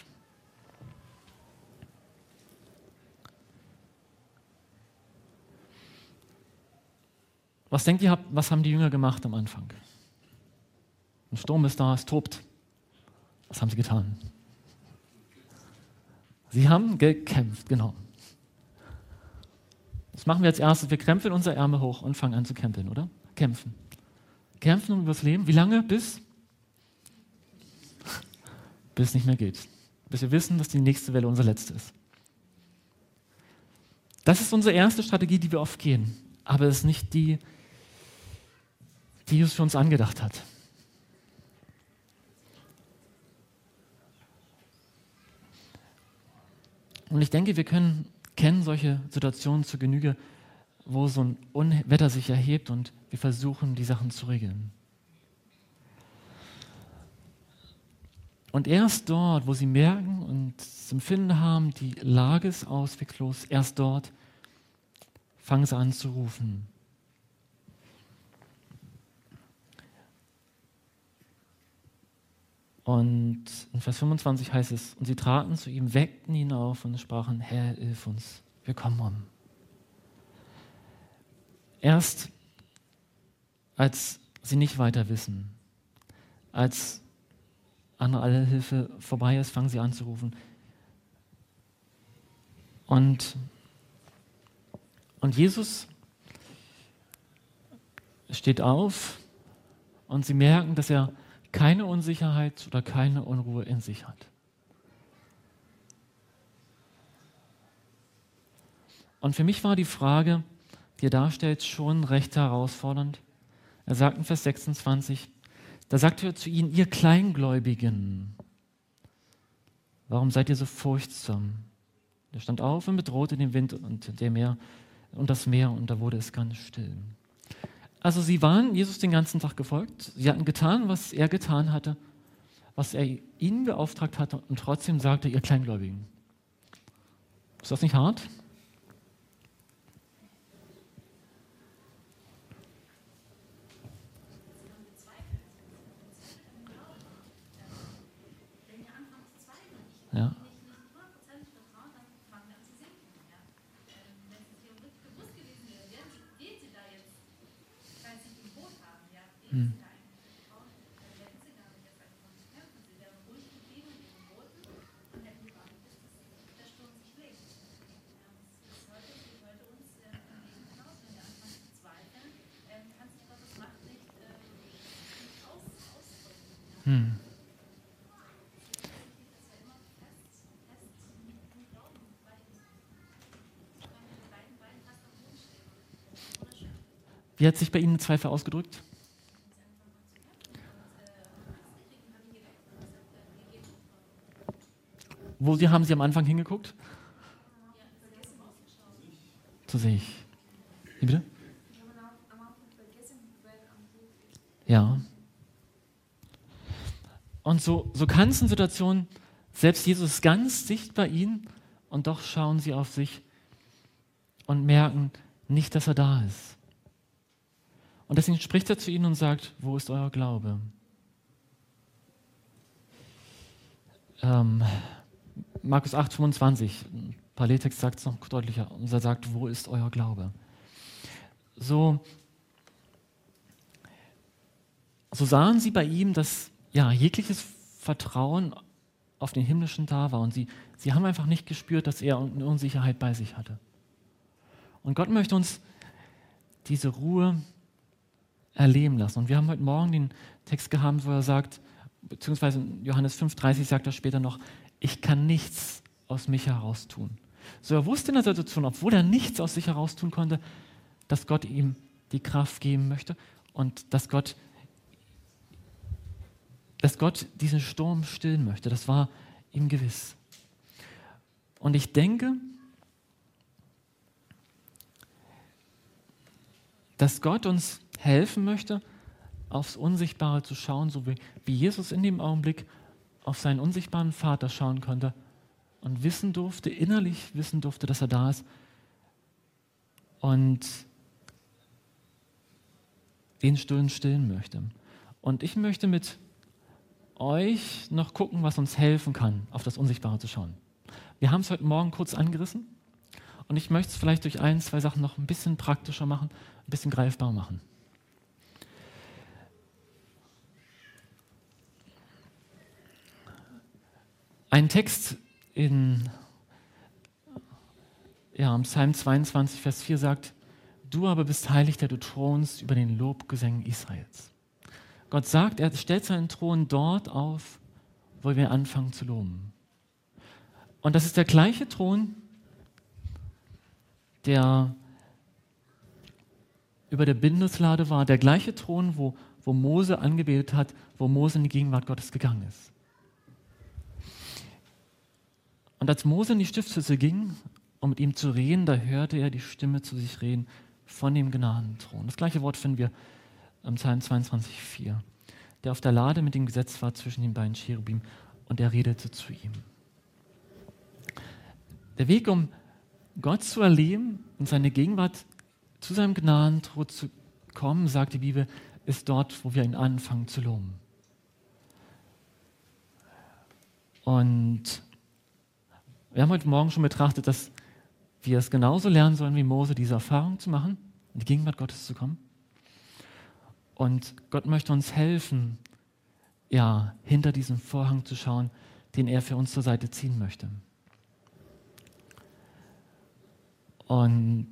Speaker 1: Was denkt ihr, was haben die Jünger gemacht am Anfang? Ein Sturm ist da, es tobt. Was haben sie getan? Sie haben gekämpft, genau. Das machen wir als erstes. Wir krempeln unsere Ärmel hoch und fangen an zu kämpfen, oder? Kämpfen. Kämpfen um das Leben. Wie lange? Bis? Bis es nicht mehr geht. Bis wir wissen, dass die nächste Welle unsere letzte ist. Das ist unsere erste Strategie, die wir oft gehen. Aber es ist nicht die, die Jesus für uns angedacht hat. Und ich denke, wir können kennen solche Situationen zur Genüge, wo so ein Unwetter sich erhebt und wir versuchen, die Sachen zu regeln. Und erst dort, wo sie merken und das Empfinden haben, die Lage ist ausweglos, erst dort fangen sie an zu rufen. Und in Vers fünfundzwanzig heißt es, und sie traten zu ihm, weckten ihn auf und sprachen, Herr, hilf uns, wir kommen um. Erst als sie nicht weiter wissen, als an alle Hilfe vorbei ist, fangen sie an zu rufen. Und, und Jesus steht auf und sie merken, dass er keine Unsicherheit oder keine Unruhe in sich hat. Und für mich war die Frage, die er darstellt, schon recht herausfordernd. Er sagt in Vers sechsundzwanzig, da sagt er zu ihnen, ihr Kleingläubigen, warum seid ihr so furchtsam? Er stand auf und bedrohte den Wind und, der Meer, und das Meer, und da wurde es ganz still. Also sie waren Jesus den ganzen Tag gefolgt. Sie hatten getan, was er getan hatte, was er ihnen beauftragt hatte, und trotzdem sagte, ihr Kleingläubigen. Ist das nicht hart? Ja. Hm. Hm. Wie hat sich bei Ihnen Zweifel ausgedrückt? Wo sie, haben Sie am Anfang hingeguckt? Zu sich. Wie bitte? Ja. Und so, so kann es in Situationen, selbst Jesus ist ganz dicht bei ihnen und doch schauen sie auf sich und merken nicht, dass er da ist. Und deswegen spricht er zu ihnen und sagt, wo ist euer Glaube? Ähm, Markus acht, fünfundzwanzig, ein Paralleltext sagt es noch deutlicher, und er sagt, wo ist euer Glaube? So, so sahen sie bei ihm, dass ja, jegliches Vertrauen auf den Himmlischen da war und sie, sie haben einfach nicht gespürt, dass er eine Unsicherheit bei sich hatte. Und Gott möchte uns diese Ruhe erleben lassen. Und wir haben heute Morgen den Text gehabt, wo er sagt, beziehungsweise in Johannes fünf, dreißig sagt er später noch, ich kann nichts aus mich heraus tun. So, er wusste in der Situation, obwohl er nichts aus sich heraus tun konnte, dass Gott ihm die Kraft geben möchte und dass Gott, dass Gott diesen Sturm stillen möchte. Das war ihm gewiss. Und ich denke, dass Gott uns helfen möchte, aufs Unsichtbare zu schauen, so wie, wie Jesus in dem Augenblick auf seinen unsichtbaren Vater schauen konnte und wissen durfte, innerlich wissen durfte, dass er da ist und den Sturm stillen möchte. Und ich möchte mit euch noch gucken, was uns helfen kann, auf das Unsichtbare zu schauen. Wir haben es heute Morgen kurz angerissen und ich möchte es vielleicht durch ein, zwei Sachen noch ein bisschen praktischer machen, ein bisschen greifbar machen. Ein Text in ja, im Psalm zweiundzwanzig, Vers vier sagt, du aber bist heilig, der du thronst über den Lobgesängen Israels. Gott sagt, er stellt seinen Thron dort auf, wo wir anfangen zu loben. Und das ist der gleiche Thron, der über der Bundeslade war, der gleiche Thron, wo, wo Mose angebetet hat, wo Mose in die Gegenwart Gottes gegangen ist. Und als Mose in die Stiftshütte ging, um mit ihm zu reden, da hörte er die Stimme zu sich reden von dem Gnadenthron. Das gleiche Wort finden wir im Psalm zweiundzwanzig, vier. Der auf der Lade mit dem Gesetz war zwischen den beiden Cherubim und er redete zu ihm. Der Weg, um Gott zu erleben und seine Gegenwart zu seinem Gnadenthron zu kommen, sagt die Bibel, ist dort, wo wir ihn anfangen zu loben. Und wir haben heute Morgen schon betrachtet, dass wir es genauso lernen sollen wie Mose, diese Erfahrung zu machen, in die Gegenwart Gottes zu kommen. Und Gott möchte uns helfen, ja, hinter diesem Vorhang zu schauen, den er für uns zur Seite ziehen möchte. Und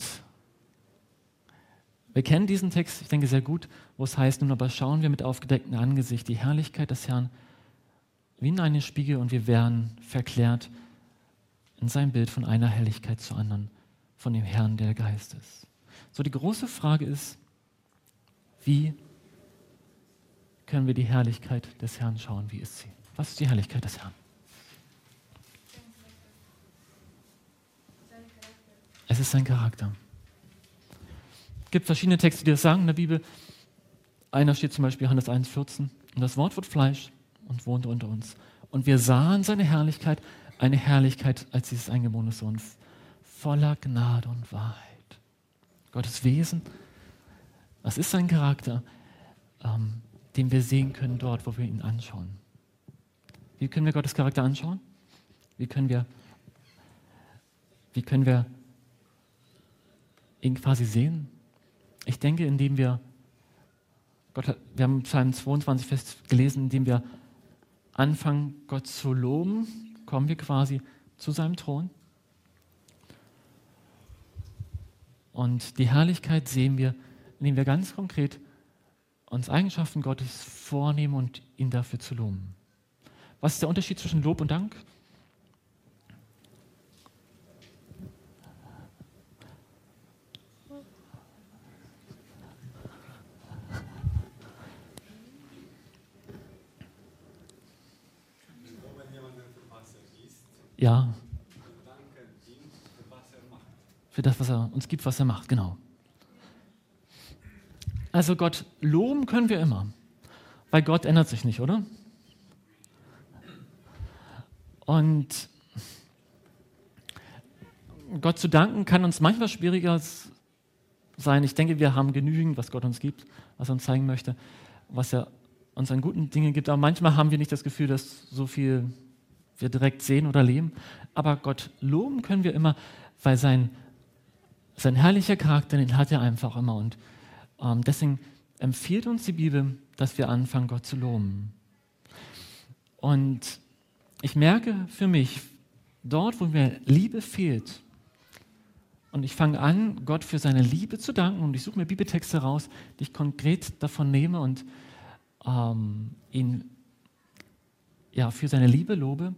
Speaker 1: wir kennen diesen Text, ich denke, sehr gut, wo es heißt, nun aber schauen wir mit aufgedecktem Angesicht die Herrlichkeit des Herrn wie in einen Spiegel und wir werden verklärt in sein Bild von einer Helligkeit zur anderen, von dem Herrn, der der Geist ist. So, die große Frage ist, wie können wir die Herrlichkeit des Herrn schauen? Wie ist sie? Was ist die Herrlichkeit des Herrn? Es ist sein Charakter. Es gibt verschiedene Texte, die das sagen in der Bibel. Einer steht zum Beispiel Johannes eins, vierzehn. Und das Wort wird Fleisch und wohnte unter uns. Und wir sahen seine Herrlichkeit, eine Herrlichkeit als dieses eingeborene Sohn, voller Gnade und Wahrheit. Gottes Wesen, was ist sein Charakter, ähm, den wir sehen können dort, wo wir ihn anschauen. Wie können wir Gottes Charakter anschauen? Wie können wir, wie können wir ihn quasi sehen? Ich denke, indem wir, Gott hat, wir haben Psalm zweiundzwanzig fest gelesen, indem wir anfangen, Gott zu loben, kommen wir quasi zu seinem Thron. Und die Herrlichkeit sehen wir, indem wir ganz konkret uns Eigenschaften Gottes vornehmen und ihn dafür zu loben. Was ist der Unterschied zwischen Lob und Dank? Ja,
Speaker 7: Danken ihm für was er macht.
Speaker 1: für das, was er uns gibt, was er macht, genau. Also Gott loben können wir immer, weil Gott ändert sich nicht, oder? Und Gott zu danken kann uns manchmal schwieriger sein. Ich denke, wir haben genügend, was Gott uns gibt, was er uns zeigen möchte, was er uns an guten Dingen gibt. Aber manchmal haben wir nicht das Gefühl, dass so viel wir direkt sehen oder leben. Aber Gott loben können wir immer, weil sein, sein herrlicher Charakter, den hat er einfach immer. Und ähm, deswegen empfiehlt uns die Bibel, dass wir anfangen, Gott zu loben. Und ich merke für mich, dort, wo mir Liebe fehlt, und ich fange an, Gott für seine Liebe zu danken, und ich suche mir Bibeltexte raus, die ich konkret davon nehme und ähm, ihn ja, für seine Liebe lobe,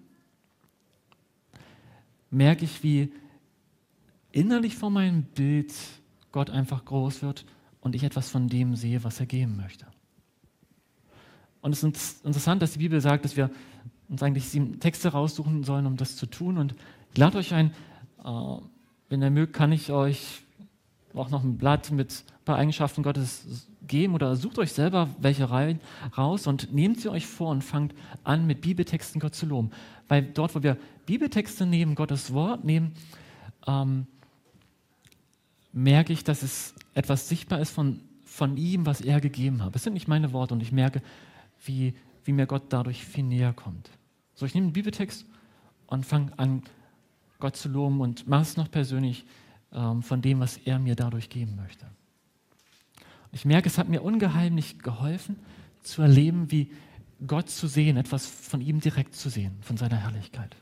Speaker 1: merke ich, wie innerlich vor meinem Bild Gott einfach groß wird und ich etwas von dem sehe, was er geben möchte. Und es ist interessant, dass die Bibel sagt, dass wir uns eigentlich sieben Texte raussuchen sollen, um das zu tun. Und ich lade euch ein, äh, wenn ihr mögt, kann ich euch auch noch ein Blatt mit ein paar Eigenschaften Gottes geben oder sucht euch selber welche Reihen raus und nehmt sie euch vor und fangt an, mit Bibeltexten Gott zu loben. Weil dort, wo wir Bibeltexte nehmen, Gottes Wort nehmen, ähm, merke ich, dass es etwas sichtbar ist von, von ihm, was er gegeben hat. Es sind nicht meine Worte und ich merke, wie, wie mir Gott dadurch viel näher kommt. So, ich nehme einen Bibeltext und fange an, Gott zu loben und mache es noch persönlich ähm, von dem, was er mir dadurch geben möchte. Ich merke, es hat mir ungeheimlich geholfen, zu erleben, wie Gott zu sehen, etwas von ihm direkt zu sehen, von seiner Herrlichkeit.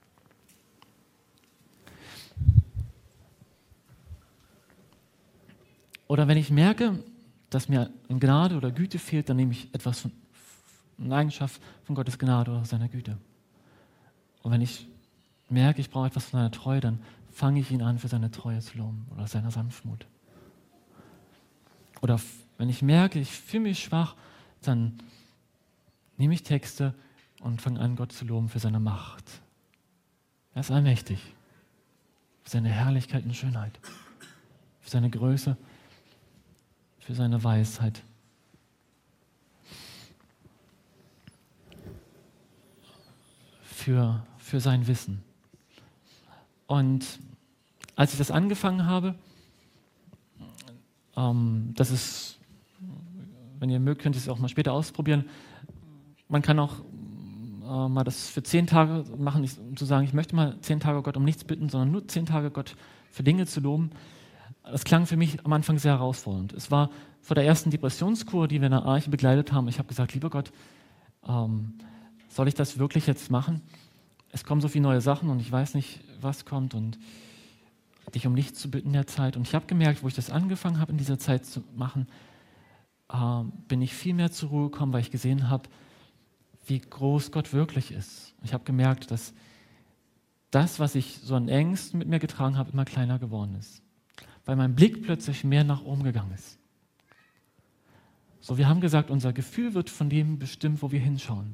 Speaker 1: Oder wenn ich merke, dass mir in Gnade oder Güte fehlt, dann nehme ich etwas von eine Eigenschaft von Gottes Gnade oder seiner Güte. Und wenn ich merke, ich brauche etwas von seiner Treue, dann fange ich ihn an, für seine Treue zu loben oder seiner Sanftmut. Oder wenn ich merke, ich fühle mich schwach, dann nehme ich Texte und fange an, Gott zu loben für seine Macht. Er ist allmächtig. Für seine Herrlichkeit und Schönheit. Für seine Größe. Für seine Weisheit. Für, für sein Wissen. Und als ich das angefangen habe, ähm, das ist, wenn ihr mögt, könnt ihr es auch mal später ausprobieren. Man kann auch äh, mal das für zehn Tage machen, um zu sagen, ich möchte mal zehn Tage Gott um nichts bitten, sondern nur zehn Tage Gott für Dinge zu loben. Das klang für mich am Anfang sehr herausfordernd. Es war vor der ersten Depressionskur, die wir in der Arche begleitet haben. Ich habe gesagt, lieber Gott, ähm, soll ich das wirklich jetzt machen? Es kommen so viele neue Sachen und ich weiß nicht, was kommt und dich um nichts zu bitten in der Zeit. Und ich habe gemerkt, wo ich das angefangen habe, in dieser Zeit zu machen, äh, bin ich viel mehr zur Ruhe gekommen, weil ich gesehen habe, wie groß Gott wirklich ist. Ich habe gemerkt, dass das, was ich so an Ängsten mit mir getragen habe, immer kleiner geworden ist. Weil mein Blick plötzlich mehr nach oben gegangen ist. So, wir haben gesagt, unser Gefühl wird von dem bestimmt, wo wir hinschauen.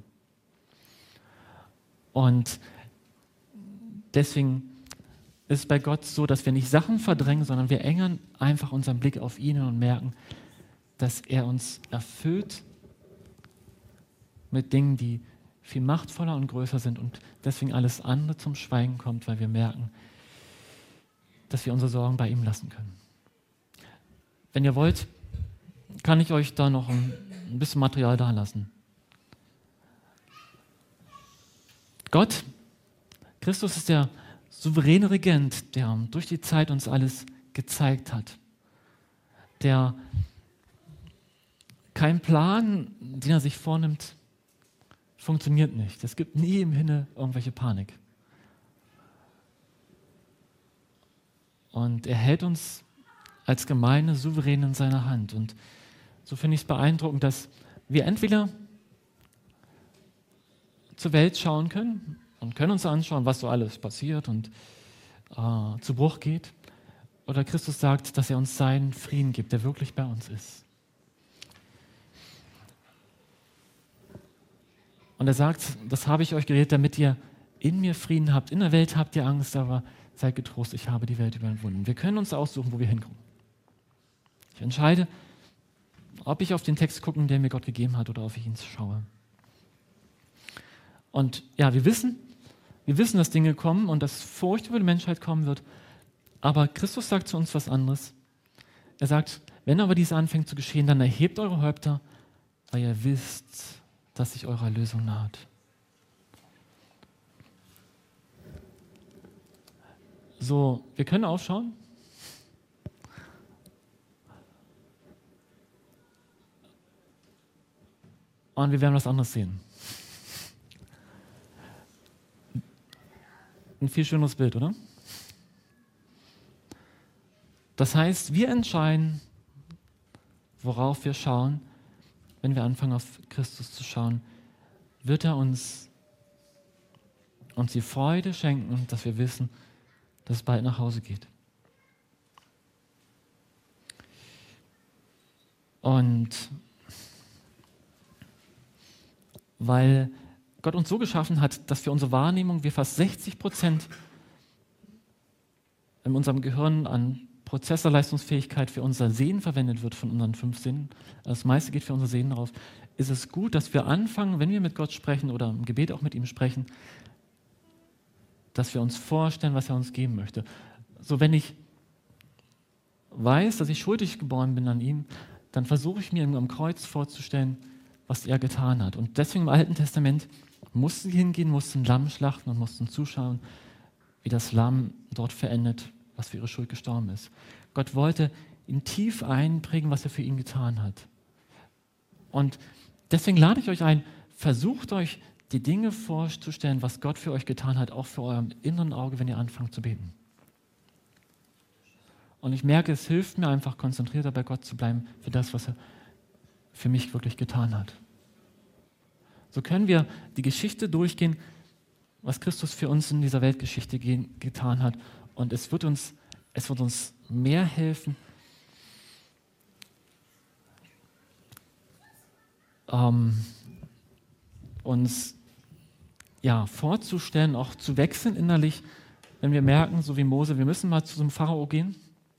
Speaker 1: Und deswegen ist es bei Gott so, dass wir nicht Sachen verdrängen, sondern wir engern einfach unseren Blick auf ihn und merken, dass er uns erfüllt mit Dingen, die viel machtvoller und größer sind und deswegen alles andere zum Schweigen kommt, weil wir merken, dass wir unsere Sorgen bei ihm lassen können. Wenn ihr wollt, kann ich euch da noch ein, ein bisschen Material da lassen. Gott, Christus ist der souveräne Regent, der durch die Zeit uns alles gezeigt hat. Der kein Plan, den er sich vornimmt, funktioniert nicht. Es gibt nie im Himmel irgendwelche Panik. Und er hält uns als Gemeinde souverän in seiner Hand. Und so finde ich es beeindruckend, dass wir entweder zur Welt schauen können und können uns anschauen, was so alles passiert und äh, zu Bruch geht. Oder Christus sagt, dass er uns seinen Frieden gibt, der wirklich bei uns ist. Und er sagt, das habe ich euch geredet, damit ihr in mir Frieden habt. In der Welt habt ihr Angst, aber seid getrost, ich habe die Welt überwunden. Wir können uns aussuchen, wo wir hingucken. Ich entscheide, ob ich auf den Text gucke, den mir Gott gegeben hat, oder auf ihn schaue. Und ja, wir wissen, wir wissen, dass Dinge kommen und dass Furcht über die Menschheit kommen wird. Aber Christus sagt zu uns was anderes. Er sagt, wenn aber dies anfängt zu geschehen, dann erhebt eure Häupter, weil ihr wisst, dass sich eure Erlösung naht. So, wir können aufschauen. Und wir werden was anderes sehen. Ein viel schöneres Bild, oder? Das heißt, wir entscheiden, worauf wir schauen. Wenn wir anfangen, auf Christus zu schauen, wird er uns, uns die Freude schenken und dass wir wissen, dass es bald nach Hause geht. Und weil Gott uns so geschaffen hat, dass für unsere Wahrnehmung wir fast sechzig Prozent in unserem Gehirn an Prozessorleistungsfähigkeit für unser Sehen verwendet wird von unseren fünf Sinnen, das meiste geht für unsere Sehen drauf, ist es gut, dass wir anfangen, wenn wir mit Gott sprechen oder im Gebet auch mit ihm sprechen, dass wir uns vorstellen, was er uns geben möchte. So, wenn ich weiß, dass ich schuldig geboren bin an ihm, dann versuche ich mir am Kreuz vorzustellen, was er getan hat. Und deswegen im Alten Testament mussten sie hingehen, mussten Lamm schlachten und mussten zuschauen, wie das Lamm dort verendet, was für ihre Schuld gestorben ist. Gott wollte ihn tief einprägen, was er für ihn getan hat. Und deswegen lade ich euch ein, versucht euch die Dinge vorzustellen, was Gott für euch getan hat, auch für eurem inneren Auge, wenn ihr anfangt zu beten. Und ich merke, es hilft mir einfach, konzentrierter bei Gott zu bleiben für das, was er für mich wirklich getan hat. So können wir die Geschichte durchgehen, was Christus für uns in dieser Weltgeschichte ge- getan hat. Und es wird uns, es wird uns mehr helfen, ähm, uns ja, vorzustellen, auch zu wechseln innerlich, wenn wir merken, so wie Mose, wir müssen mal zu so einem Pharao gehen,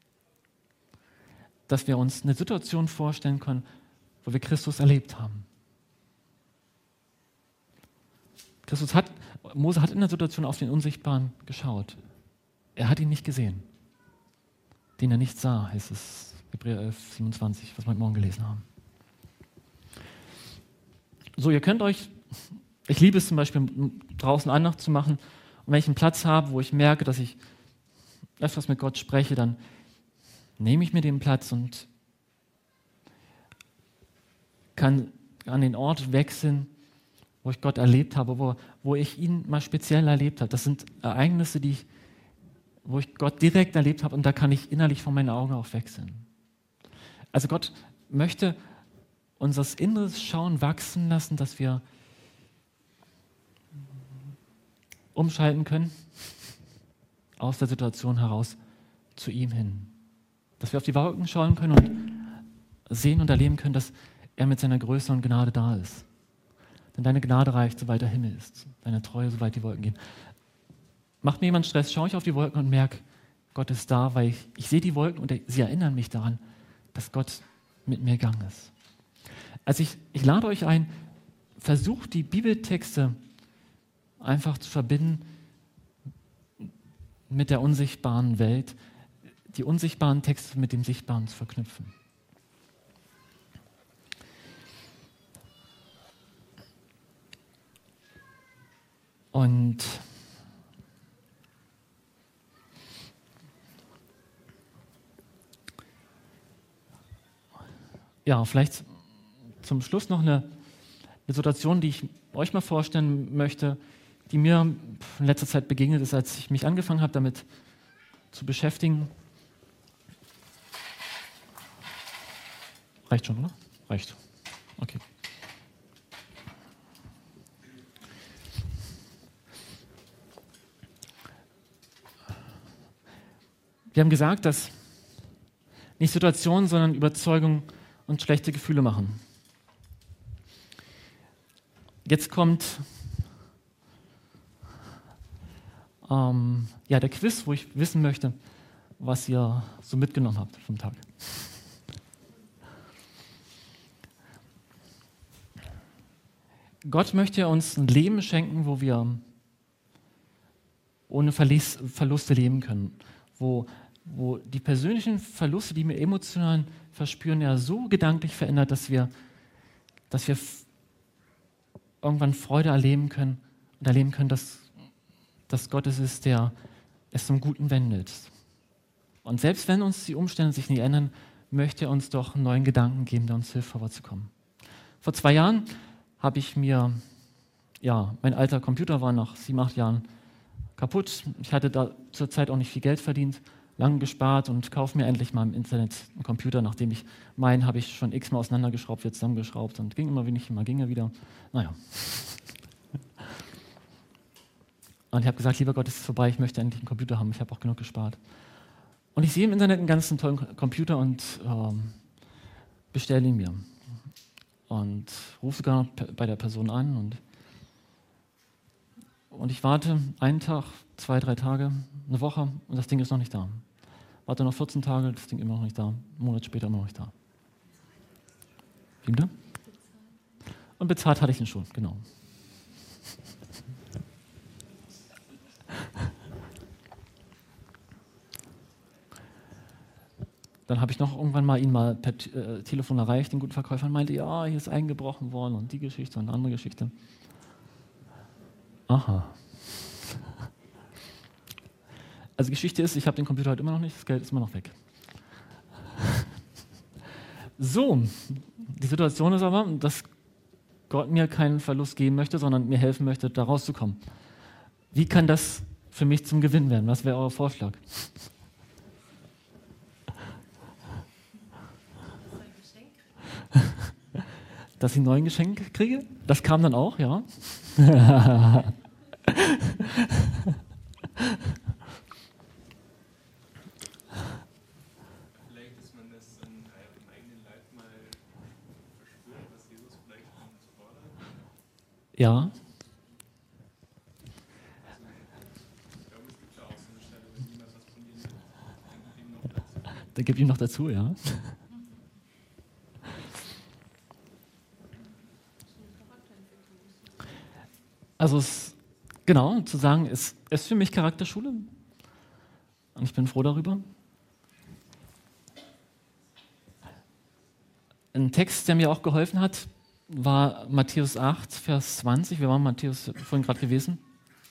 Speaker 1: dass wir uns eine Situation vorstellen können, wo wir Christus erlebt haben. Christus hat, Mose hat in der Situation auf den Unsichtbaren geschaut. Er hat ihn nicht gesehen. Den er nicht sah, heißt es, Hebräer elf, siebenundzwanzig, was wir heute Morgen gelesen haben. So, ihr könnt euch, ich liebe es zum Beispiel, draußen Andacht zu machen. Und wenn ich einen Platz habe, wo ich merke, dass ich öfters mit Gott spreche, dann nehme ich mir den Platz und kann an den Ort wechseln, wo ich Gott erlebt habe, wo, wo ich ihn mal speziell erlebt habe. Das sind Ereignisse, die ich, wo ich Gott direkt erlebt habe und da kann ich innerlich von meinen Augen auch wechseln. Also Gott möchte unser inneres Schauen wachsen lassen, dass wir umschalten können aus der Situation heraus zu ihm hin. Dass wir auf die Wolken schauen können und sehen und erleben können, dass er mit seiner Größe und Gnade da ist. Denn deine Gnade reicht, soweit der Himmel ist. Deine Treue, soweit die Wolken gehen. Macht mir jemand Stress, schaue ich auf die Wolken und merke, Gott ist da, weil ich, ich sehe die Wolken und sie erinnern mich daran, dass Gott mit mir gegangen ist. Also ich, ich lade euch ein, versucht die Bibeltexte einfach zu verbinden mit der unsichtbaren Welt, die unsichtbaren Texte mit dem Sichtbaren zu verknüpfen. Und ja, vielleicht zum Schluss noch eine, eine Situation, die ich euch mal vorstellen möchte, die mir in letzter Zeit begegnet ist, als ich mich angefangen habe, damit zu beschäftigen. Reicht schon, oder? Reicht. Okay. Wir haben gesagt, dass nicht Situationen, sondern Überzeugung und schlechte Gefühle machen. Jetzt kommt ähm, ja, der Quiz, wo ich wissen möchte, was ihr so mitgenommen habt vom Tag. Gott möchte uns ein Leben schenken, wo wir ohne Verlies, Verluste leben können, wo, wo die persönlichen Verluste, die wir emotional verspüren, ja so gedanklich verändert, dass wir, dass wir f- irgendwann Freude erleben können und erleben können, dass, dass Gott es ist, der es zum Guten wendet. Und selbst wenn uns die Umstände sich nicht ändern, möchte er uns doch einen neuen Gedanken geben, der uns hilft, vorwärts zu kommen. Vor zwei Jahren habe ich mir, ja, mein alter Computer war nach sieben, acht Jahren kaputt. Ich hatte da zur Zeit auch nicht viel Geld verdient, lange gespart und kaufe mir endlich mal im Internet einen Computer, nachdem ich meinen, habe ich schon x-mal auseinandergeschraubt, wieder zusammengeschraubt und ging immer wenig, immer ging er wieder. Naja. Und ich habe gesagt, lieber Gott, es ist vorbei, ich möchte endlich einen Computer haben, ich habe auch genug gespart. Und ich sehe im Internet einen ganz tollen Computer und ähm, bestelle ihn mir. Und rufe sogar noch bei der Person an. Und, und ich warte einen Tag, zwei, drei Tage, eine Woche und das Ding ist noch nicht da. Warte noch vierzehn Tage, das Ding immer noch nicht da. Einen Monat später immer noch nicht da. Wie bitte? Und bezahlt hatte ich ihn schon, genau. Dann habe ich noch irgendwann mal ihn mal per äh, Telefon erreicht, den guten Verkäufer, und meinte, ja, hier ist eingebrochen worden und die Geschichte und eine andere Geschichte. Aha. Also Geschichte ist, ich habe den Computer heute immer noch nicht, das Geld ist immer noch weg. So, die Situation ist aber, dass Gott mir keinen Verlust geben möchte, sondern mir helfen möchte, da rauszukommen. Wie kann das für mich zum Gewinn werden? Was wäre euer Vorschlag? Dass ich ein neues Geschenk kriege? Das kam dann auch, ja.
Speaker 4: Vielleicht, dass man das an eurem eigenen Leib mal verspürt, was Jesus vielleicht von uns fordert.
Speaker 1: Ja.
Speaker 4: Also, ich glaube, es gibt ja auch so eine Stelle, wenn jemand was von dir nimmt, dann gib ihm noch dazu.
Speaker 1: Da gebe ich ihm noch dazu, ja. Also es, genau, zu sagen, es ist für mich Charakterschule und ich bin froh darüber. Ein Text, der mir auch geholfen hat, war Matthäus acht, Vers zwanzig. Wir waren Matthäus vorhin gerade gewesen.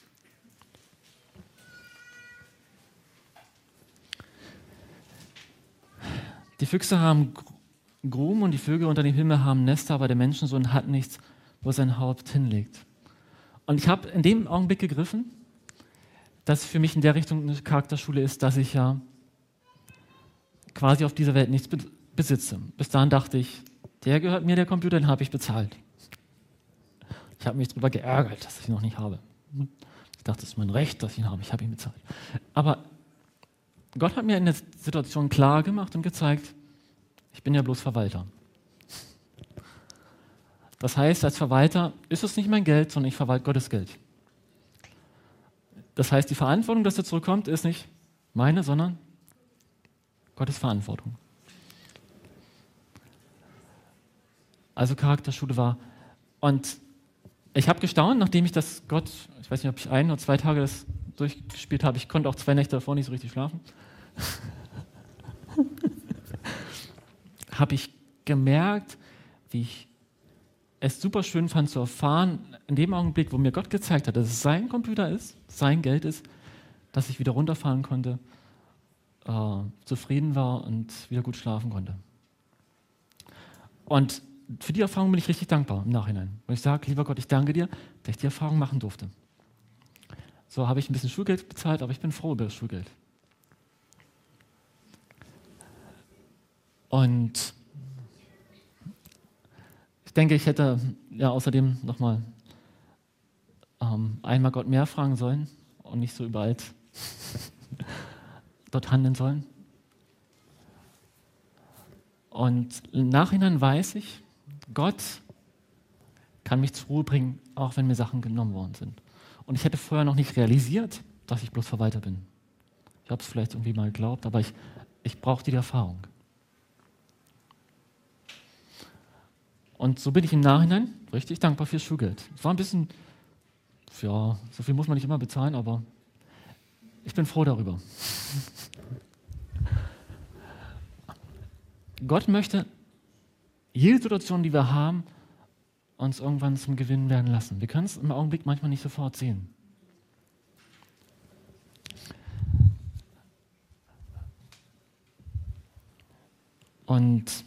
Speaker 1: Die Füchse haben Gruben und die Vögel unter dem Himmel haben Nester, aber der Menschensohn hat nichts, wo er sein Haupt hinlegt. Und ich habe in dem Augenblick gegriffen, dass für mich in der Richtung eine Charakterschule ist, dass ich ja quasi auf dieser Welt nichts besitze. Bis dahin dachte ich, der gehört mir, der Computer, den habe ich bezahlt. Ich habe mich darüber geärgert, dass ich ihn noch nicht habe. Ich dachte, es ist mein Recht, dass ich ihn habe, ich habe ihn bezahlt. Aber Gott hat mir in der Situation klar gemacht und gezeigt, ich bin ja bloß Verwalter. Das heißt, als Verwalter ist es nicht mein Geld, sondern ich verwalte Gottes Geld. Das heißt, die Verantwortung, dass er zurückkommt, ist nicht meine, sondern Gottes Verantwortung. Also Charakterschule war. Und ich habe gestaunt, nachdem ich das Gott, ich weiß nicht, ob ich ein oder zwei Tage das durchgespielt habe, ich konnte auch zwei Nächte davor nicht so richtig schlafen, habe ich gemerkt, wie ich es super schön fand zu erfahren, in dem Augenblick, wo mir Gott gezeigt hat, dass es sein Computer ist, sein Geld ist, dass ich wieder runterfahren konnte, äh, zufrieden war und wieder gut schlafen konnte. Und für die Erfahrung bin ich richtig dankbar im Nachhinein. Und ich sage, lieber Gott, ich danke dir, dass ich die Erfahrung machen durfte. So habe ich ein bisschen Schulgeld bezahlt, aber ich bin froh über das Schulgeld. Und ich denke, ich hätte ja außerdem nochmal ähm, einmal Gott mehr fragen sollen und nicht so überall dort handeln sollen. Und im Nachhinein weiß ich, Gott kann mich zur Ruhe bringen, auch wenn mir Sachen genommen worden sind. Und ich hätte vorher noch nicht realisiert, dass ich bloß Verwalter bin. Ich habe es vielleicht irgendwie mal geglaubt, aber ich, ich brauchte die Erfahrung. Und so bin ich im Nachhinein richtig dankbar fürs Schulgeld. Es war ein bisschen, ja, so viel muss man nicht immer bezahlen, aber ich bin froh darüber. Gott möchte jede Situation, die wir haben, uns irgendwann zum Gewinn werden lassen. Wir können es im Augenblick manchmal nicht sofort sehen. Und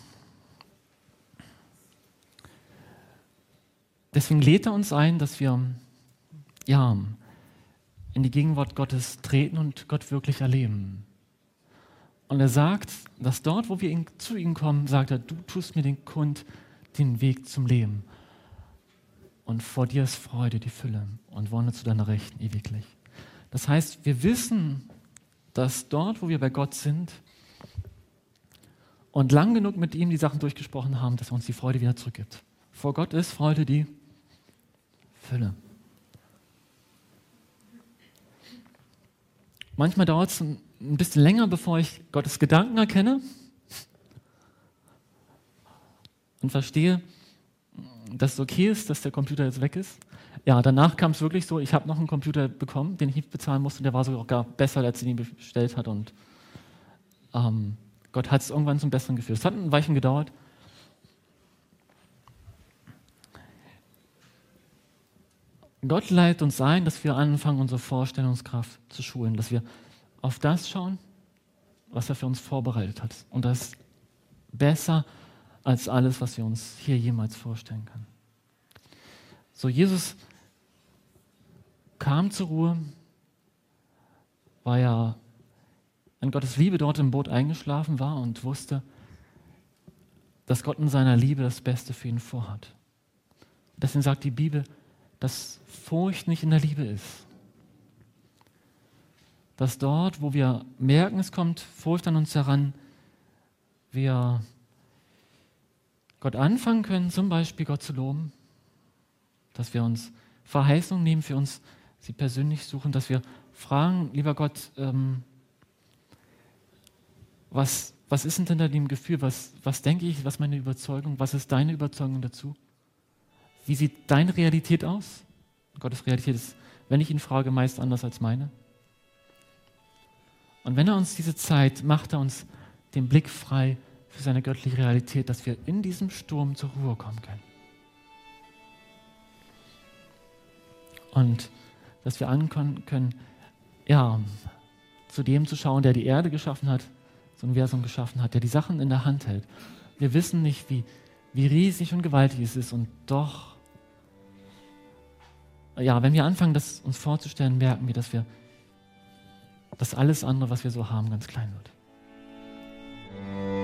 Speaker 1: deswegen lädt er uns ein, dass wir ja, in die Gegenwart Gottes treten und Gott wirklich erleben. Und er sagt, dass dort, wo wir ihn, zu ihm kommen, sagt er, du tust mir den Kund, den Weg zum Leben. Und vor dir ist Freude, die Fülle und wohne zu deiner Rechten ewiglich. Das heißt, wir wissen, dass dort, wo wir bei Gott sind und lang genug mit ihm die Sachen durchgesprochen haben, dass er uns die Freude wieder zurückgibt. Vor Gott ist Freude die Fülle. Manchmal dauert es ein bisschen länger, bevor ich Gottes Gedanken erkenne und verstehe, dass es okay ist, dass der Computer jetzt weg ist. Ja, danach kam es wirklich so, ich habe noch einen Computer bekommen, den ich nicht bezahlen musste, und der war sogar besser, als ich ihn bestellt hat. Und ähm, Gott hat es irgendwann zum Besseren geführt. Es hat ein Weilchen gedauert. Gott leitet uns ein, dass wir anfangen, unsere Vorstellungskraft zu schulen, dass wir auf das schauen, was er für uns vorbereitet hat. Und das ist besser als alles, was wir uns hier jemals vorstellen können. So, Jesus kam zur Ruhe, weil er in Gottes Liebe dort im Boot eingeschlafen war und wusste, dass Gott in seiner Liebe das Beste für ihn vorhat. Deswegen sagt die Bibel, dass Furcht nicht in der Liebe ist. Dass dort, wo wir merken, es kommt Furcht an uns heran, wir Gott anfangen können, zum Beispiel Gott zu loben, dass wir uns Verheißungen nehmen für uns, sie persönlich suchen, dass wir fragen, lieber Gott, ähm, was, was ist denn hinter dem Gefühl, was, was denke ich, was ist meine Überzeugung, was ist deine Überzeugung dazu? Wie sieht deine Realität aus? Gottes Realität ist, wenn ich ihn frage, meist anders als meine. Und wenn er uns diese Zeit, macht er uns den Blick frei für seine göttliche Realität, dass wir in diesem Sturm zur Ruhe kommen können. Und dass wir ankommen können, ja, zu dem zu schauen, der die Erde geschaffen hat, das Universum geschaffen hat, der die Sachen in der Hand hält. Wir wissen nicht, wie, wie riesig und gewaltig es ist, und doch, ja, wenn wir anfangen, das uns vorzustellen, merken wir, dass wir, dass alles andere, was wir so haben, ganz klein wird.